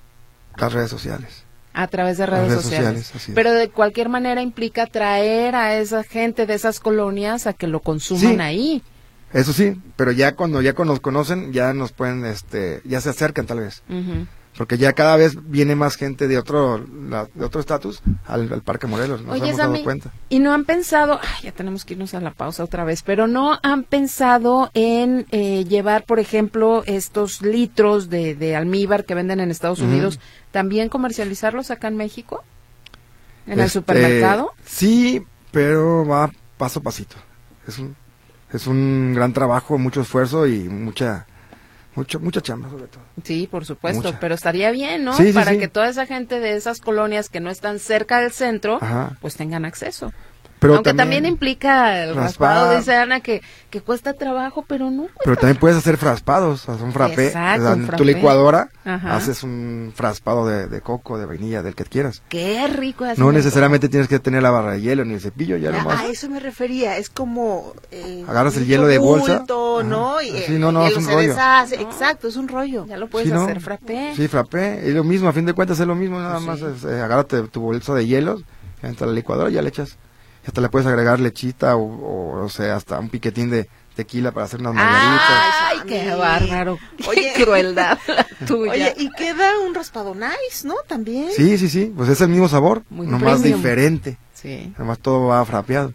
[SPEAKER 4] Las redes sociales.
[SPEAKER 2] A través de redes,
[SPEAKER 4] redes
[SPEAKER 2] sociales.
[SPEAKER 4] sociales, así es.
[SPEAKER 2] Pero de cualquier manera implica traer a esa gente de esas colonias a que lo consuman
[SPEAKER 4] Sí.
[SPEAKER 2] ahí.
[SPEAKER 4] Eso sí, pero ya cuando ya nos conocen, ya nos pueden, este, ya se acercan tal vez.
[SPEAKER 2] Ujú.
[SPEAKER 4] Porque ya cada vez viene más gente de otro la- de otro estatus al, al Parque Morelos, nos
[SPEAKER 2] Oye,
[SPEAKER 4] hemos dado
[SPEAKER 2] Sammy,
[SPEAKER 4] cuenta.
[SPEAKER 2] y no han pensado, ay, ya tenemos que irnos a la pausa otra vez, pero no han pensado en eh, llevar, por ejemplo, estos litros de, de almíbar que venden en Estados
[SPEAKER 4] Ujú.
[SPEAKER 2] Unidos, también comercializarlos acá en México, en el
[SPEAKER 4] Este,
[SPEAKER 2] supermercado.
[SPEAKER 4] Sí, pero va paso a pasito. Es un, es un gran trabajo, mucho esfuerzo y mucha mucho, mucha chamba sobre todo.
[SPEAKER 2] Sí, por supuesto,
[SPEAKER 4] mucha.
[SPEAKER 2] pero estaría bien, ¿no?
[SPEAKER 4] Sí, sí,
[SPEAKER 2] Para
[SPEAKER 4] sí.
[SPEAKER 2] que toda esa gente de esas colonias que no están cerca del centro,
[SPEAKER 4] Ajá.
[SPEAKER 2] pues tengan acceso.
[SPEAKER 4] Pero
[SPEAKER 2] Aunque también, implica el raspado,
[SPEAKER 4] raspar.
[SPEAKER 2] dice Ana, que, que cuesta trabajo, pero no cuesta.
[SPEAKER 4] Pero también puedes hacer fraspados, o sea, un frappé.
[SPEAKER 2] Exacto,
[SPEAKER 4] O sea,
[SPEAKER 2] un
[SPEAKER 4] en
[SPEAKER 2] frappé.
[SPEAKER 4] tu licuadora
[SPEAKER 2] Ajá.
[SPEAKER 4] haces un fraspado de, de coco, de vainilla, del que quieras.
[SPEAKER 2] Qué rico es.
[SPEAKER 4] No necesariamente tienes que tener la barra de hielo ni el cepillo, ya
[SPEAKER 3] Ah,
[SPEAKER 4] nomás.
[SPEAKER 3] a eso me refería, es como... eh,
[SPEAKER 4] Agarras el
[SPEAKER 3] mucho
[SPEAKER 4] hielo de bolsa.
[SPEAKER 3] bulto, ¿no?
[SPEAKER 4] Ajá.
[SPEAKER 3] Y
[SPEAKER 4] Sí,
[SPEAKER 3] el
[SPEAKER 4] no, no,
[SPEAKER 3] hielo
[SPEAKER 4] es un
[SPEAKER 3] se
[SPEAKER 4] rollo.
[SPEAKER 3] deshace.
[SPEAKER 2] No.
[SPEAKER 3] Exacto, es un rollo.
[SPEAKER 2] Ya lo puedes
[SPEAKER 4] Sí, ¿no?
[SPEAKER 2] hacer frappé.
[SPEAKER 4] Sí, frappé, es lo mismo, a fin de cuentas es lo mismo, nada
[SPEAKER 2] Pues
[SPEAKER 4] más
[SPEAKER 2] sí.
[SPEAKER 4] es, eh, agárrate tu bolsa de hielos, entra a la licuadora y ya le echas. Y hasta le puedes agregar lechita o, o, o sea, hasta un piquetín de tequila para hacer unas margaritas.
[SPEAKER 2] Ay,
[SPEAKER 3] Sammy.
[SPEAKER 2] qué bárbaro.
[SPEAKER 3] Oye.
[SPEAKER 2] Qué crueldad la tuya.
[SPEAKER 3] Oye, y queda un raspado nice, ¿no? También.
[SPEAKER 4] Sí, sí, sí, pues es el mismo sabor,
[SPEAKER 2] Muy
[SPEAKER 4] nomás
[SPEAKER 2] premium.
[SPEAKER 4] diferente,
[SPEAKER 2] Sí.
[SPEAKER 4] nomás todo va frapeado.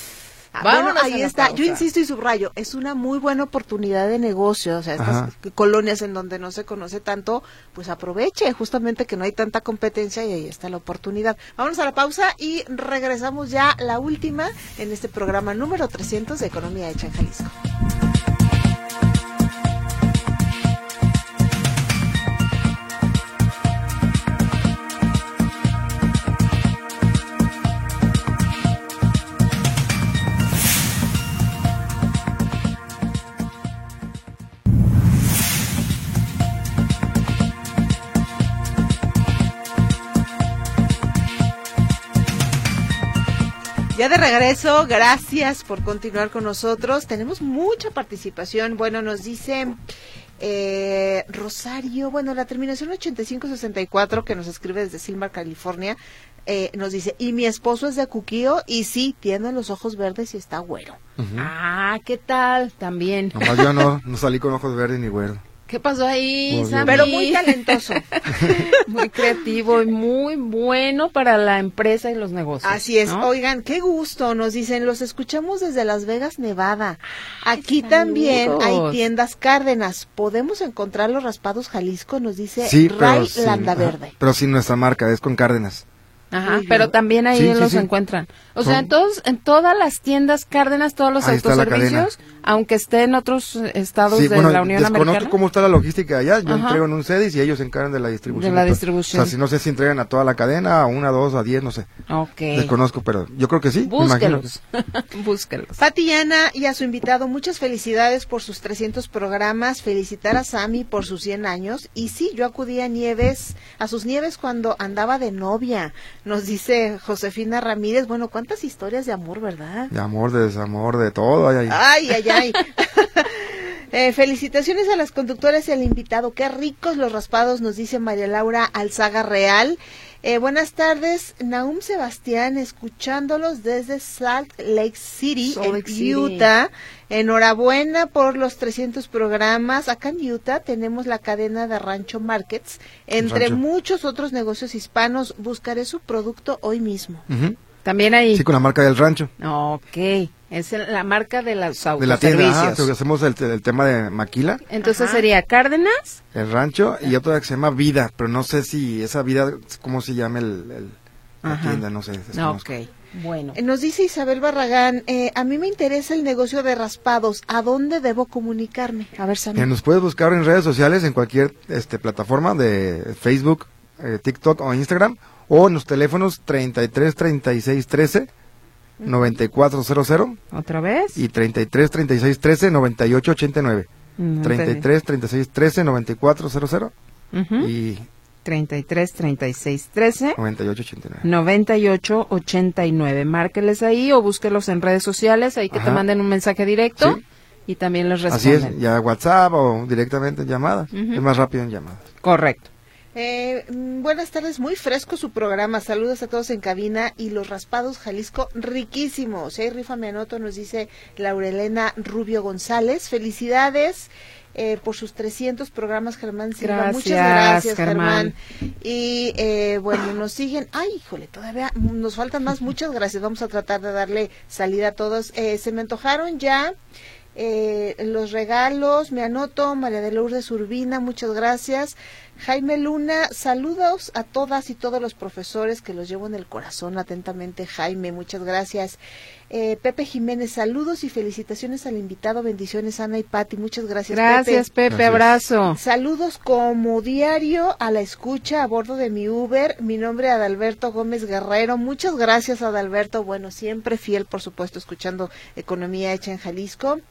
[SPEAKER 3] Ah,
[SPEAKER 2] Vámonos
[SPEAKER 3] bueno,
[SPEAKER 2] a
[SPEAKER 3] ahí
[SPEAKER 2] la
[SPEAKER 3] está. Yo
[SPEAKER 2] pausa.
[SPEAKER 3] insisto y subrayo, es una muy buena oportunidad de negocio. O sea, estas
[SPEAKER 4] Ajá.
[SPEAKER 3] colonias en donde no se conoce tanto, pues aproveche, justamente que no hay tanta competencia y ahí está la oportunidad. Vámonos a la pausa y regresamos ya la última en este programa número trescientos de Economía Hecha en Jalisco. Ya de regreso, gracias por continuar con nosotros. Tenemos mucha participación. Bueno, nos dice eh, Rosario, bueno, la terminación ochenta y cinco sesenta y cuatro que nos escribe desde Silmar, California, eh, nos dice, y mi esposo es de Cuquío y sí, tiene los ojos verdes y está güero.
[SPEAKER 4] Ujú.
[SPEAKER 2] Ah, ¿qué tal? También.
[SPEAKER 4] Nomás yo no, no salí con ojos verdes ni güero.
[SPEAKER 2] ¿Qué pasó ahí,
[SPEAKER 4] Muy bien.
[SPEAKER 2] Sammy?
[SPEAKER 3] Pero muy talentoso.
[SPEAKER 2] Muy creativo y muy bueno para la empresa y los negocios.
[SPEAKER 3] Así es.
[SPEAKER 2] ¿no?
[SPEAKER 3] Oigan, qué gusto. Nos dicen, los escuchamos desde Las Vegas, Nevada. Aquí
[SPEAKER 2] saludos.
[SPEAKER 3] también hay tiendas Cárdenas. ¿Podemos encontrar los raspados Jalisco? Nos dice
[SPEAKER 4] Sí, pero
[SPEAKER 3] Ray
[SPEAKER 4] sin,
[SPEAKER 3] Landaverde.
[SPEAKER 4] ajá, pero sin nuestra marca, es con Cárdenas.
[SPEAKER 2] Ajá,
[SPEAKER 3] Muy bien.
[SPEAKER 2] pero también ahí
[SPEAKER 4] Sí, sí,
[SPEAKER 2] los
[SPEAKER 4] sí.
[SPEAKER 2] encuentran. O sea,
[SPEAKER 4] Son-
[SPEAKER 2] en todos, en todas las tiendas Cárdenas, todos los
[SPEAKER 4] Ahí está la
[SPEAKER 2] autoservicios, aunque esté en otros eh, estados
[SPEAKER 4] Sí,
[SPEAKER 2] de
[SPEAKER 4] bueno,
[SPEAKER 2] la Unión
[SPEAKER 4] desconozco
[SPEAKER 2] Americana.
[SPEAKER 4] cómo está la logística allá. Yo
[SPEAKER 2] Ajá.
[SPEAKER 4] entrego en un CEDIS y ellos se encargan de la distribución.
[SPEAKER 2] De la
[SPEAKER 4] todo.
[SPEAKER 2] distribución.
[SPEAKER 4] O sea, si no sé si entregan a toda la cadena, a una, dos, a diez, no sé.
[SPEAKER 2] Ok.
[SPEAKER 4] Desconozco, pero yo creo que sí. me imagino que-
[SPEAKER 2] Búsquelos. Búsquelos.
[SPEAKER 3] Pati y Ana y a su invitado, muchas felicidades por sus trescientos programas, felicitar a Sammy por sus cien años, y sí, yo acudí a Nieves, a sus Nieves cuando andaba de novia, nos dice Josefina Ramírez. Bueno, cuántas historias de amor, ¿verdad?
[SPEAKER 4] De amor, de desamor, de todo. Ay, ay.
[SPEAKER 3] Ay, ay, ay. Eh, felicitaciones a las conductoras y al invitado. Qué ricos los raspados, nos dice María Laura Alzaga Real. Eh, buenas tardes, Nahum Sebastián, escuchándolos desde Salt Lake City,
[SPEAKER 2] Salt
[SPEAKER 3] en
[SPEAKER 2] Lake City.
[SPEAKER 3] Utah. Enhorabuena por los trescientos programas. Acá en Utah tenemos la cadena de Rancho Markets, entre
[SPEAKER 4] Rancho.
[SPEAKER 3] muchos otros negocios hispanos. Buscaré su producto hoy mismo.
[SPEAKER 4] Uh-huh.
[SPEAKER 2] También ahí.
[SPEAKER 4] Sí, con la marca del rancho.
[SPEAKER 2] Ok, es el- la marca de los
[SPEAKER 4] De la tienda, ajá,
[SPEAKER 2] autoservicios.
[SPEAKER 4] porque hacemos el, el tema de Maquila,
[SPEAKER 2] Entonces
[SPEAKER 3] Ajá.
[SPEAKER 2] sería Cárdenas.
[SPEAKER 4] el rancho, y otra que se llama Vida, pero no sé si esa Vida, cómo se llama el, el- la
[SPEAKER 2] Ajá.
[SPEAKER 4] tienda, no sé.
[SPEAKER 2] No,
[SPEAKER 4] desconozco.
[SPEAKER 2] ok, bueno.
[SPEAKER 3] Eh, Nos dice Isabel Barragán, eh, a mí me interesa el negocio de raspados. ¿A dónde debo comunicarme? A ver, Sammy.
[SPEAKER 4] Eh, nos puedes buscar en redes sociales, en cualquier este, plataforma de Facebook, eh, TikTok o Instagram, o en los teléfonos treinta y tres, treinta y seis, trece, noventa y cuatro cero cero
[SPEAKER 2] ¿Otra vez?
[SPEAKER 4] y treinta y tres, treinta y seis, trece, noventa y ocho ochenta y nueve.
[SPEAKER 2] No
[SPEAKER 4] treinta y tres, treinta y seis, trece, noventa y cuatro cero cero
[SPEAKER 2] Ujú.
[SPEAKER 4] y
[SPEAKER 2] treinta y tres, treinta y seis, trece,
[SPEAKER 4] noventa y ocho ochenta y nueve.
[SPEAKER 2] noventa y ocho, ochenta y nueve. Márqueles ahí o búsquelos en redes sociales, ahí que te
[SPEAKER 4] Ajá.
[SPEAKER 2] manden un mensaje directo
[SPEAKER 4] Sí.
[SPEAKER 2] y también les
[SPEAKER 4] Así
[SPEAKER 2] responden.
[SPEAKER 4] es, ya WhatsApp o directamente en llamadas.
[SPEAKER 2] Ujú.
[SPEAKER 4] Es más rápido en llamadas.
[SPEAKER 2] Correcto.
[SPEAKER 3] Eh, mm, buenas tardes, muy fresco su programa. Saludos a todos en cabina y los raspados Jalisco riquísimos. Si hay rifa me anoto, nos dice Laurelena Rubio González. Felicidades eh, por sus trescientos programas, Germán Silva.
[SPEAKER 2] Gracias,
[SPEAKER 3] Muchas gracias,
[SPEAKER 2] Germán.
[SPEAKER 3] Germán. Y eh, bueno, nos siguen. Ay, híjole, todavía nos faltan más. Muchas gracias. Vamos a tratar de darle salida a todos. Eh, se me antojaron ya. Eh, los regalos, me anoto, María de Lourdes Urbina, muchas gracias. Jaime Luna, saludos a todas y todos los profesores que los llevo en el corazón atentamente. Jaime, muchas gracias. Eh, Pepe Jiménez, saludos y felicitaciones al invitado. Bendiciones, Ana y Pati, muchas gracias.
[SPEAKER 2] Gracias, Pepe,
[SPEAKER 4] Gracias.
[SPEAKER 2] abrazo.
[SPEAKER 3] Saludos como diario a la escucha a bordo de mi Uber. Mi nombre es Adalberto Gómez Guerrero. Muchas gracias, Adalberto. Bueno, siempre fiel, por supuesto, escuchando Economía Hecha en Jalisco.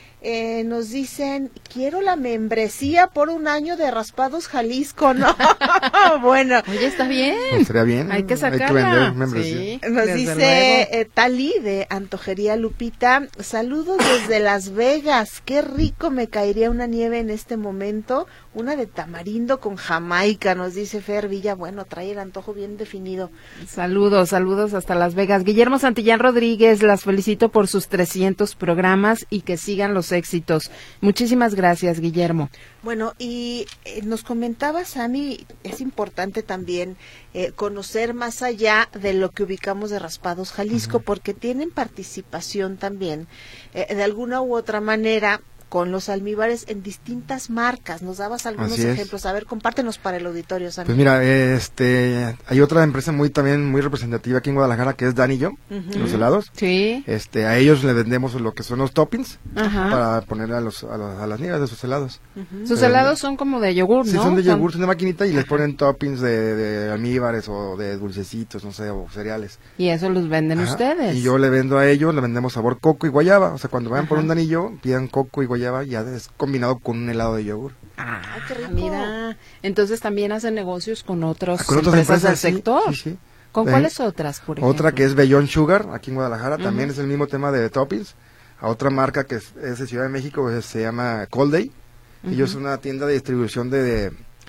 [SPEAKER 3] Eh, nos dicen, quiero la membresía por un año de Raspados Jalisco, ¿no? Bueno,
[SPEAKER 2] Oye, está bien.
[SPEAKER 4] Pues sería bien.
[SPEAKER 2] Hay que sacarla.
[SPEAKER 4] Hay que vender membresía.
[SPEAKER 2] Sí,
[SPEAKER 3] nos
[SPEAKER 2] desde
[SPEAKER 3] dice
[SPEAKER 2] luego.
[SPEAKER 3] eh, Tali de Antojería Lupita, saludos desde Las Vegas, qué rico me caería una nieve en este momento, una de tamarindo con Jamaica, nos dice Fer Villa. Bueno, trae el antojo bien definido.
[SPEAKER 2] Saludos, saludos hasta Las Vegas. Guillermo Santillán Rodríguez, las felicito por sus trescientos programas y que sigan los éxitos. Muchísimas gracias, Guillermo.
[SPEAKER 3] Bueno, y eh, nos comentaba Sammy, es importante también eh, conocer más allá de lo que ubicamos de Raspados Jalisco, uh-huh. porque tienen participación también, eh, de alguna u otra manera, con los almíbares en distintas marcas. Nos dabas algunos
[SPEAKER 4] Así es.
[SPEAKER 3] ejemplos. A ver, compártenos para el auditorio, Sammy.
[SPEAKER 4] Pues mira, este, hay otra empresa muy también muy representativa aquí en Guadalajara que es Dan y Yo,
[SPEAKER 3] Uh-huh.
[SPEAKER 4] los helados.
[SPEAKER 2] Sí.
[SPEAKER 4] Este, a ellos le vendemos lo que son los toppings
[SPEAKER 2] Ajá.
[SPEAKER 4] para poner a los a, los, a las nieves de sus helados.
[SPEAKER 3] Uh-huh.
[SPEAKER 2] Sus
[SPEAKER 4] Eh,
[SPEAKER 2] helados son como de yogur, ¿no?
[SPEAKER 4] Sí, son de yogur, son de maquinita y les ponen toppings de, de almíbares o de dulcecitos, no sé, o cereales.
[SPEAKER 2] Y eso los venden
[SPEAKER 4] Ajá.
[SPEAKER 2] ustedes.
[SPEAKER 4] Y yo le vendo a ellos, le vendemos sabor coco y guayaba. O sea, cuando vayan por
[SPEAKER 2] Ajá.
[SPEAKER 4] un danillo, pidan coco y guayaba, ya es combinado con un helado de yogur.
[SPEAKER 2] Ah,
[SPEAKER 3] Ay, qué rico.
[SPEAKER 2] mira. Entonces también hacen negocios con otros
[SPEAKER 4] Ah, con otras
[SPEAKER 2] empresas,
[SPEAKER 4] empresas,
[SPEAKER 2] del
[SPEAKER 4] sí,
[SPEAKER 2] sector.
[SPEAKER 4] sí, sí.
[SPEAKER 2] ¿Con
[SPEAKER 4] Eh,
[SPEAKER 2] cuáles otras, por ejemplo?
[SPEAKER 4] Otra que es Beyond Sugar, aquí en Guadalajara,
[SPEAKER 2] Ujú.
[SPEAKER 4] también es el mismo tema de toppings. A otra marca que es, es de Ciudad de México, que se llama Cold Day. Ellos son una tienda de distribución de, de,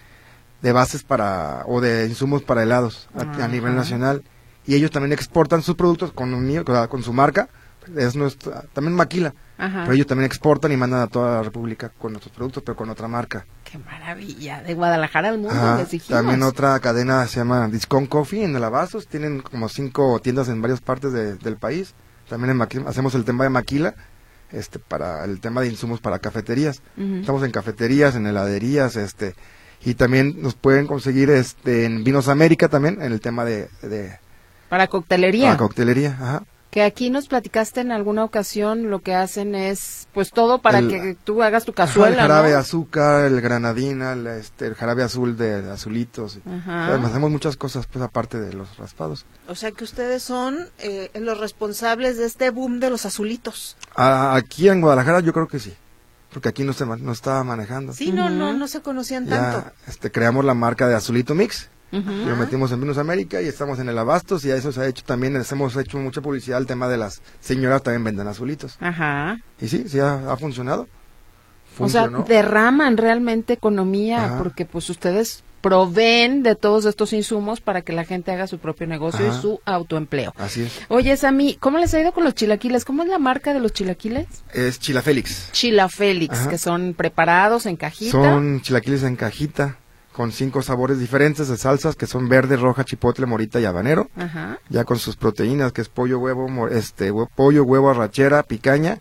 [SPEAKER 4] de bases para, o de insumos para helados a, a nivel
[SPEAKER 2] Ajá.
[SPEAKER 4] nacional. Y ellos también exportan sus productos con, un mío- con su marca, es nuestra, también Maquila.
[SPEAKER 2] Ajá.
[SPEAKER 4] Pero ellos también exportan y mandan a toda la República con nuestros productos, pero con otra marca.
[SPEAKER 2] Qué maravilla. De Guadalajara al mundo,
[SPEAKER 4] Ajá.
[SPEAKER 2] les dijimos.
[SPEAKER 4] También otra cadena se llama Discount Coffee en el Abastos. Tienen como cinco tiendas en varias partes de- del país. También en Maquila, hacemos el tema de Maquila, este, para el tema de insumos para cafeterías.
[SPEAKER 2] Ujú.
[SPEAKER 4] Estamos en cafeterías, en heladerías, este, y también nos pueden conseguir este en Vinos América también en el tema de, de
[SPEAKER 2] Para coctelería.
[SPEAKER 4] la coctelería. Ajá.
[SPEAKER 2] Que aquí nos platicaste en alguna ocasión, lo que hacen es, pues todo para
[SPEAKER 4] El-
[SPEAKER 2] que tú hagas tu
[SPEAKER 4] Ajá,
[SPEAKER 2] cazuela,
[SPEAKER 4] el jarabe de
[SPEAKER 2] ¿no?
[SPEAKER 4] azúcar, el granadina, el, este, el jarabe azul de, de azulitos.
[SPEAKER 2] Ajá.
[SPEAKER 4] Además, hacemos muchas cosas pues aparte de los raspados.
[SPEAKER 3] O sea que ustedes son eh, los responsables de este boom de los azulitos.
[SPEAKER 4] A- aquí en Guadalajara yo creo que sí, porque aquí no se ma- no estaba manejando.
[SPEAKER 3] Sí, no,
[SPEAKER 2] Ujú.
[SPEAKER 3] no, no se conocían tanto.
[SPEAKER 4] Ya este, creamos la marca de Azulito Mix,
[SPEAKER 2] Ujú.
[SPEAKER 4] lo metimos en Vinos América y estamos en el Abastos y a eso se ha hecho también, les hemos hecho mucha publicidad al tema de las señoras también venden azulitos.
[SPEAKER 2] Ajá.
[SPEAKER 4] Y sí, sí ha, ha funcionado. funcionó.
[SPEAKER 2] O sea, derraman realmente economía,
[SPEAKER 4] Ajá.
[SPEAKER 2] porque pues ustedes proveen de todos estos insumos para que la gente haga su propio negocio
[SPEAKER 4] Ajá.
[SPEAKER 2] y su autoempleo.
[SPEAKER 4] Así es.
[SPEAKER 2] Oye, Sammy, ¿cómo les ha ido con los chilaquiles? ¿Cómo es la marca de los chilaquiles?
[SPEAKER 4] Es Chila Félix.
[SPEAKER 2] Chila Félix,
[SPEAKER 4] Ajá.
[SPEAKER 2] que son preparados en cajita.
[SPEAKER 4] Son chilaquiles en cajita, con cinco sabores diferentes de salsas, que son verde, roja, chipotle, morita y habanero.
[SPEAKER 2] Ajá.
[SPEAKER 4] Ya con sus proteínas, que es pollo, huevo, mo- este, hue- pollo, huevo, arrachera, picaña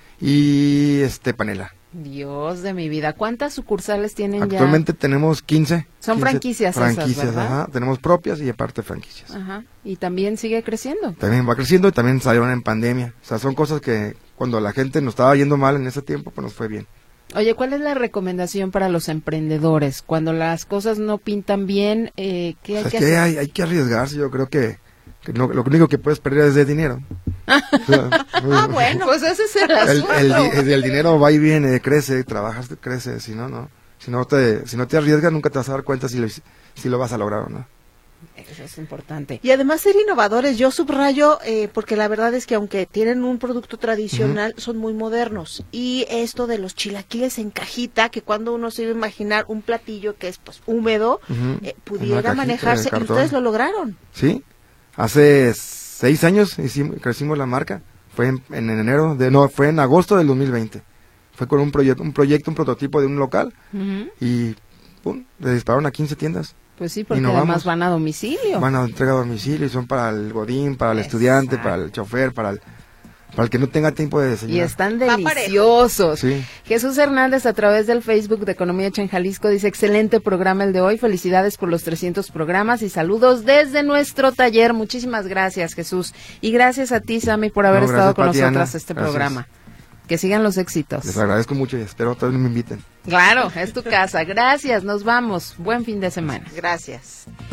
[SPEAKER 4] y este panela.
[SPEAKER 2] Dios de mi vida, ¿cuántas sucursales tienen
[SPEAKER 4] Actualmente tenemos quince.
[SPEAKER 2] Son
[SPEAKER 4] quince
[SPEAKER 2] franquicias esas,
[SPEAKER 4] franquicias,
[SPEAKER 2] ¿verdad?
[SPEAKER 4] ajá. Tenemos propias y aparte franquicias.
[SPEAKER 2] ya? Ajá. Y también sigue creciendo.
[SPEAKER 4] También va creciendo y también salieron en pandemia. O sea, son cosas que cuando la gente nos estaba yendo mal en ese tiempo, pues nos fue bien.
[SPEAKER 2] Oye, ¿cuál es la recomendación para los emprendedores? Cuando las cosas no pintan bien, eh, ¿qué hay
[SPEAKER 4] O sea,
[SPEAKER 2] que
[SPEAKER 4] es que
[SPEAKER 2] hacer?
[SPEAKER 4] hay, hay que arriesgarse. Yo creo que, que no- lo único que puedes perder es de dinero. O sea,
[SPEAKER 2] Ah, bueno, pues ese es el
[SPEAKER 4] el,
[SPEAKER 2] asunto.
[SPEAKER 4] el, di- el- el dinero va y viene, crece, trabajas, crece. Si no, no. Si no te, si no te arriesgas, nunca te vas a dar cuenta si lo, si lo vas a lograr o no.
[SPEAKER 2] Eso es importante.
[SPEAKER 3] Y además ser innovadores, yo subrayo, eh, porque la verdad es que aunque tienen un producto tradicional, son muy modernos. Y esto de los chilaquiles en cajita, que cuando uno se iba a imaginar un platillo que es pues húmedo,
[SPEAKER 4] Ujú.
[SPEAKER 3] eh,
[SPEAKER 4] Una
[SPEAKER 3] pudiera
[SPEAKER 4] cajita
[SPEAKER 3] manejarse,
[SPEAKER 4] de
[SPEAKER 3] y
[SPEAKER 4] cartón.
[SPEAKER 3] ustedes lo lograron.
[SPEAKER 4] Sí, hace seis años hicimos, crecimos la marca. Fue en, en enero, de no, fue en agosto del dos mil veinte. Fue con un proyecto, un proyecto, un prototipo de un local
[SPEAKER 2] Ujú.
[SPEAKER 4] y pum, le dispararon a quince tiendas.
[SPEAKER 2] Pues sí, porque
[SPEAKER 4] Innovamos.
[SPEAKER 2] además van a domicilio.
[SPEAKER 4] Van a entrega a domicilio y son para el godín, para el estudiante,
[SPEAKER 2] Exacto.
[SPEAKER 4] para el chofer, para el, para el que no tenga tiempo de
[SPEAKER 2] Y
[SPEAKER 4] desayunar.
[SPEAKER 2] están
[SPEAKER 3] Va parejo.
[SPEAKER 2] deliciosos.
[SPEAKER 4] Sí.
[SPEAKER 2] Jesús Hernández, a través del Facebook de Economía Hecha en Jalisco, dice: excelente programa el de hoy, felicidades por los trescientos programas y saludos desde nuestro taller. Muchísimas gracias, Jesús. Y gracias a ti, Sammy, por haber
[SPEAKER 4] No,
[SPEAKER 2] estado
[SPEAKER 4] gracias,
[SPEAKER 2] con
[SPEAKER 4] Pati,
[SPEAKER 2] nosotras
[SPEAKER 4] Ana.
[SPEAKER 2] este
[SPEAKER 4] Gracias.
[SPEAKER 2] programa. Que sigan los éxitos.
[SPEAKER 4] Les agradezco mucho y espero que todos me inviten.
[SPEAKER 2] Claro, es tu casa. Gracias, nos vamos. Buen fin de semana.
[SPEAKER 3] Gracias.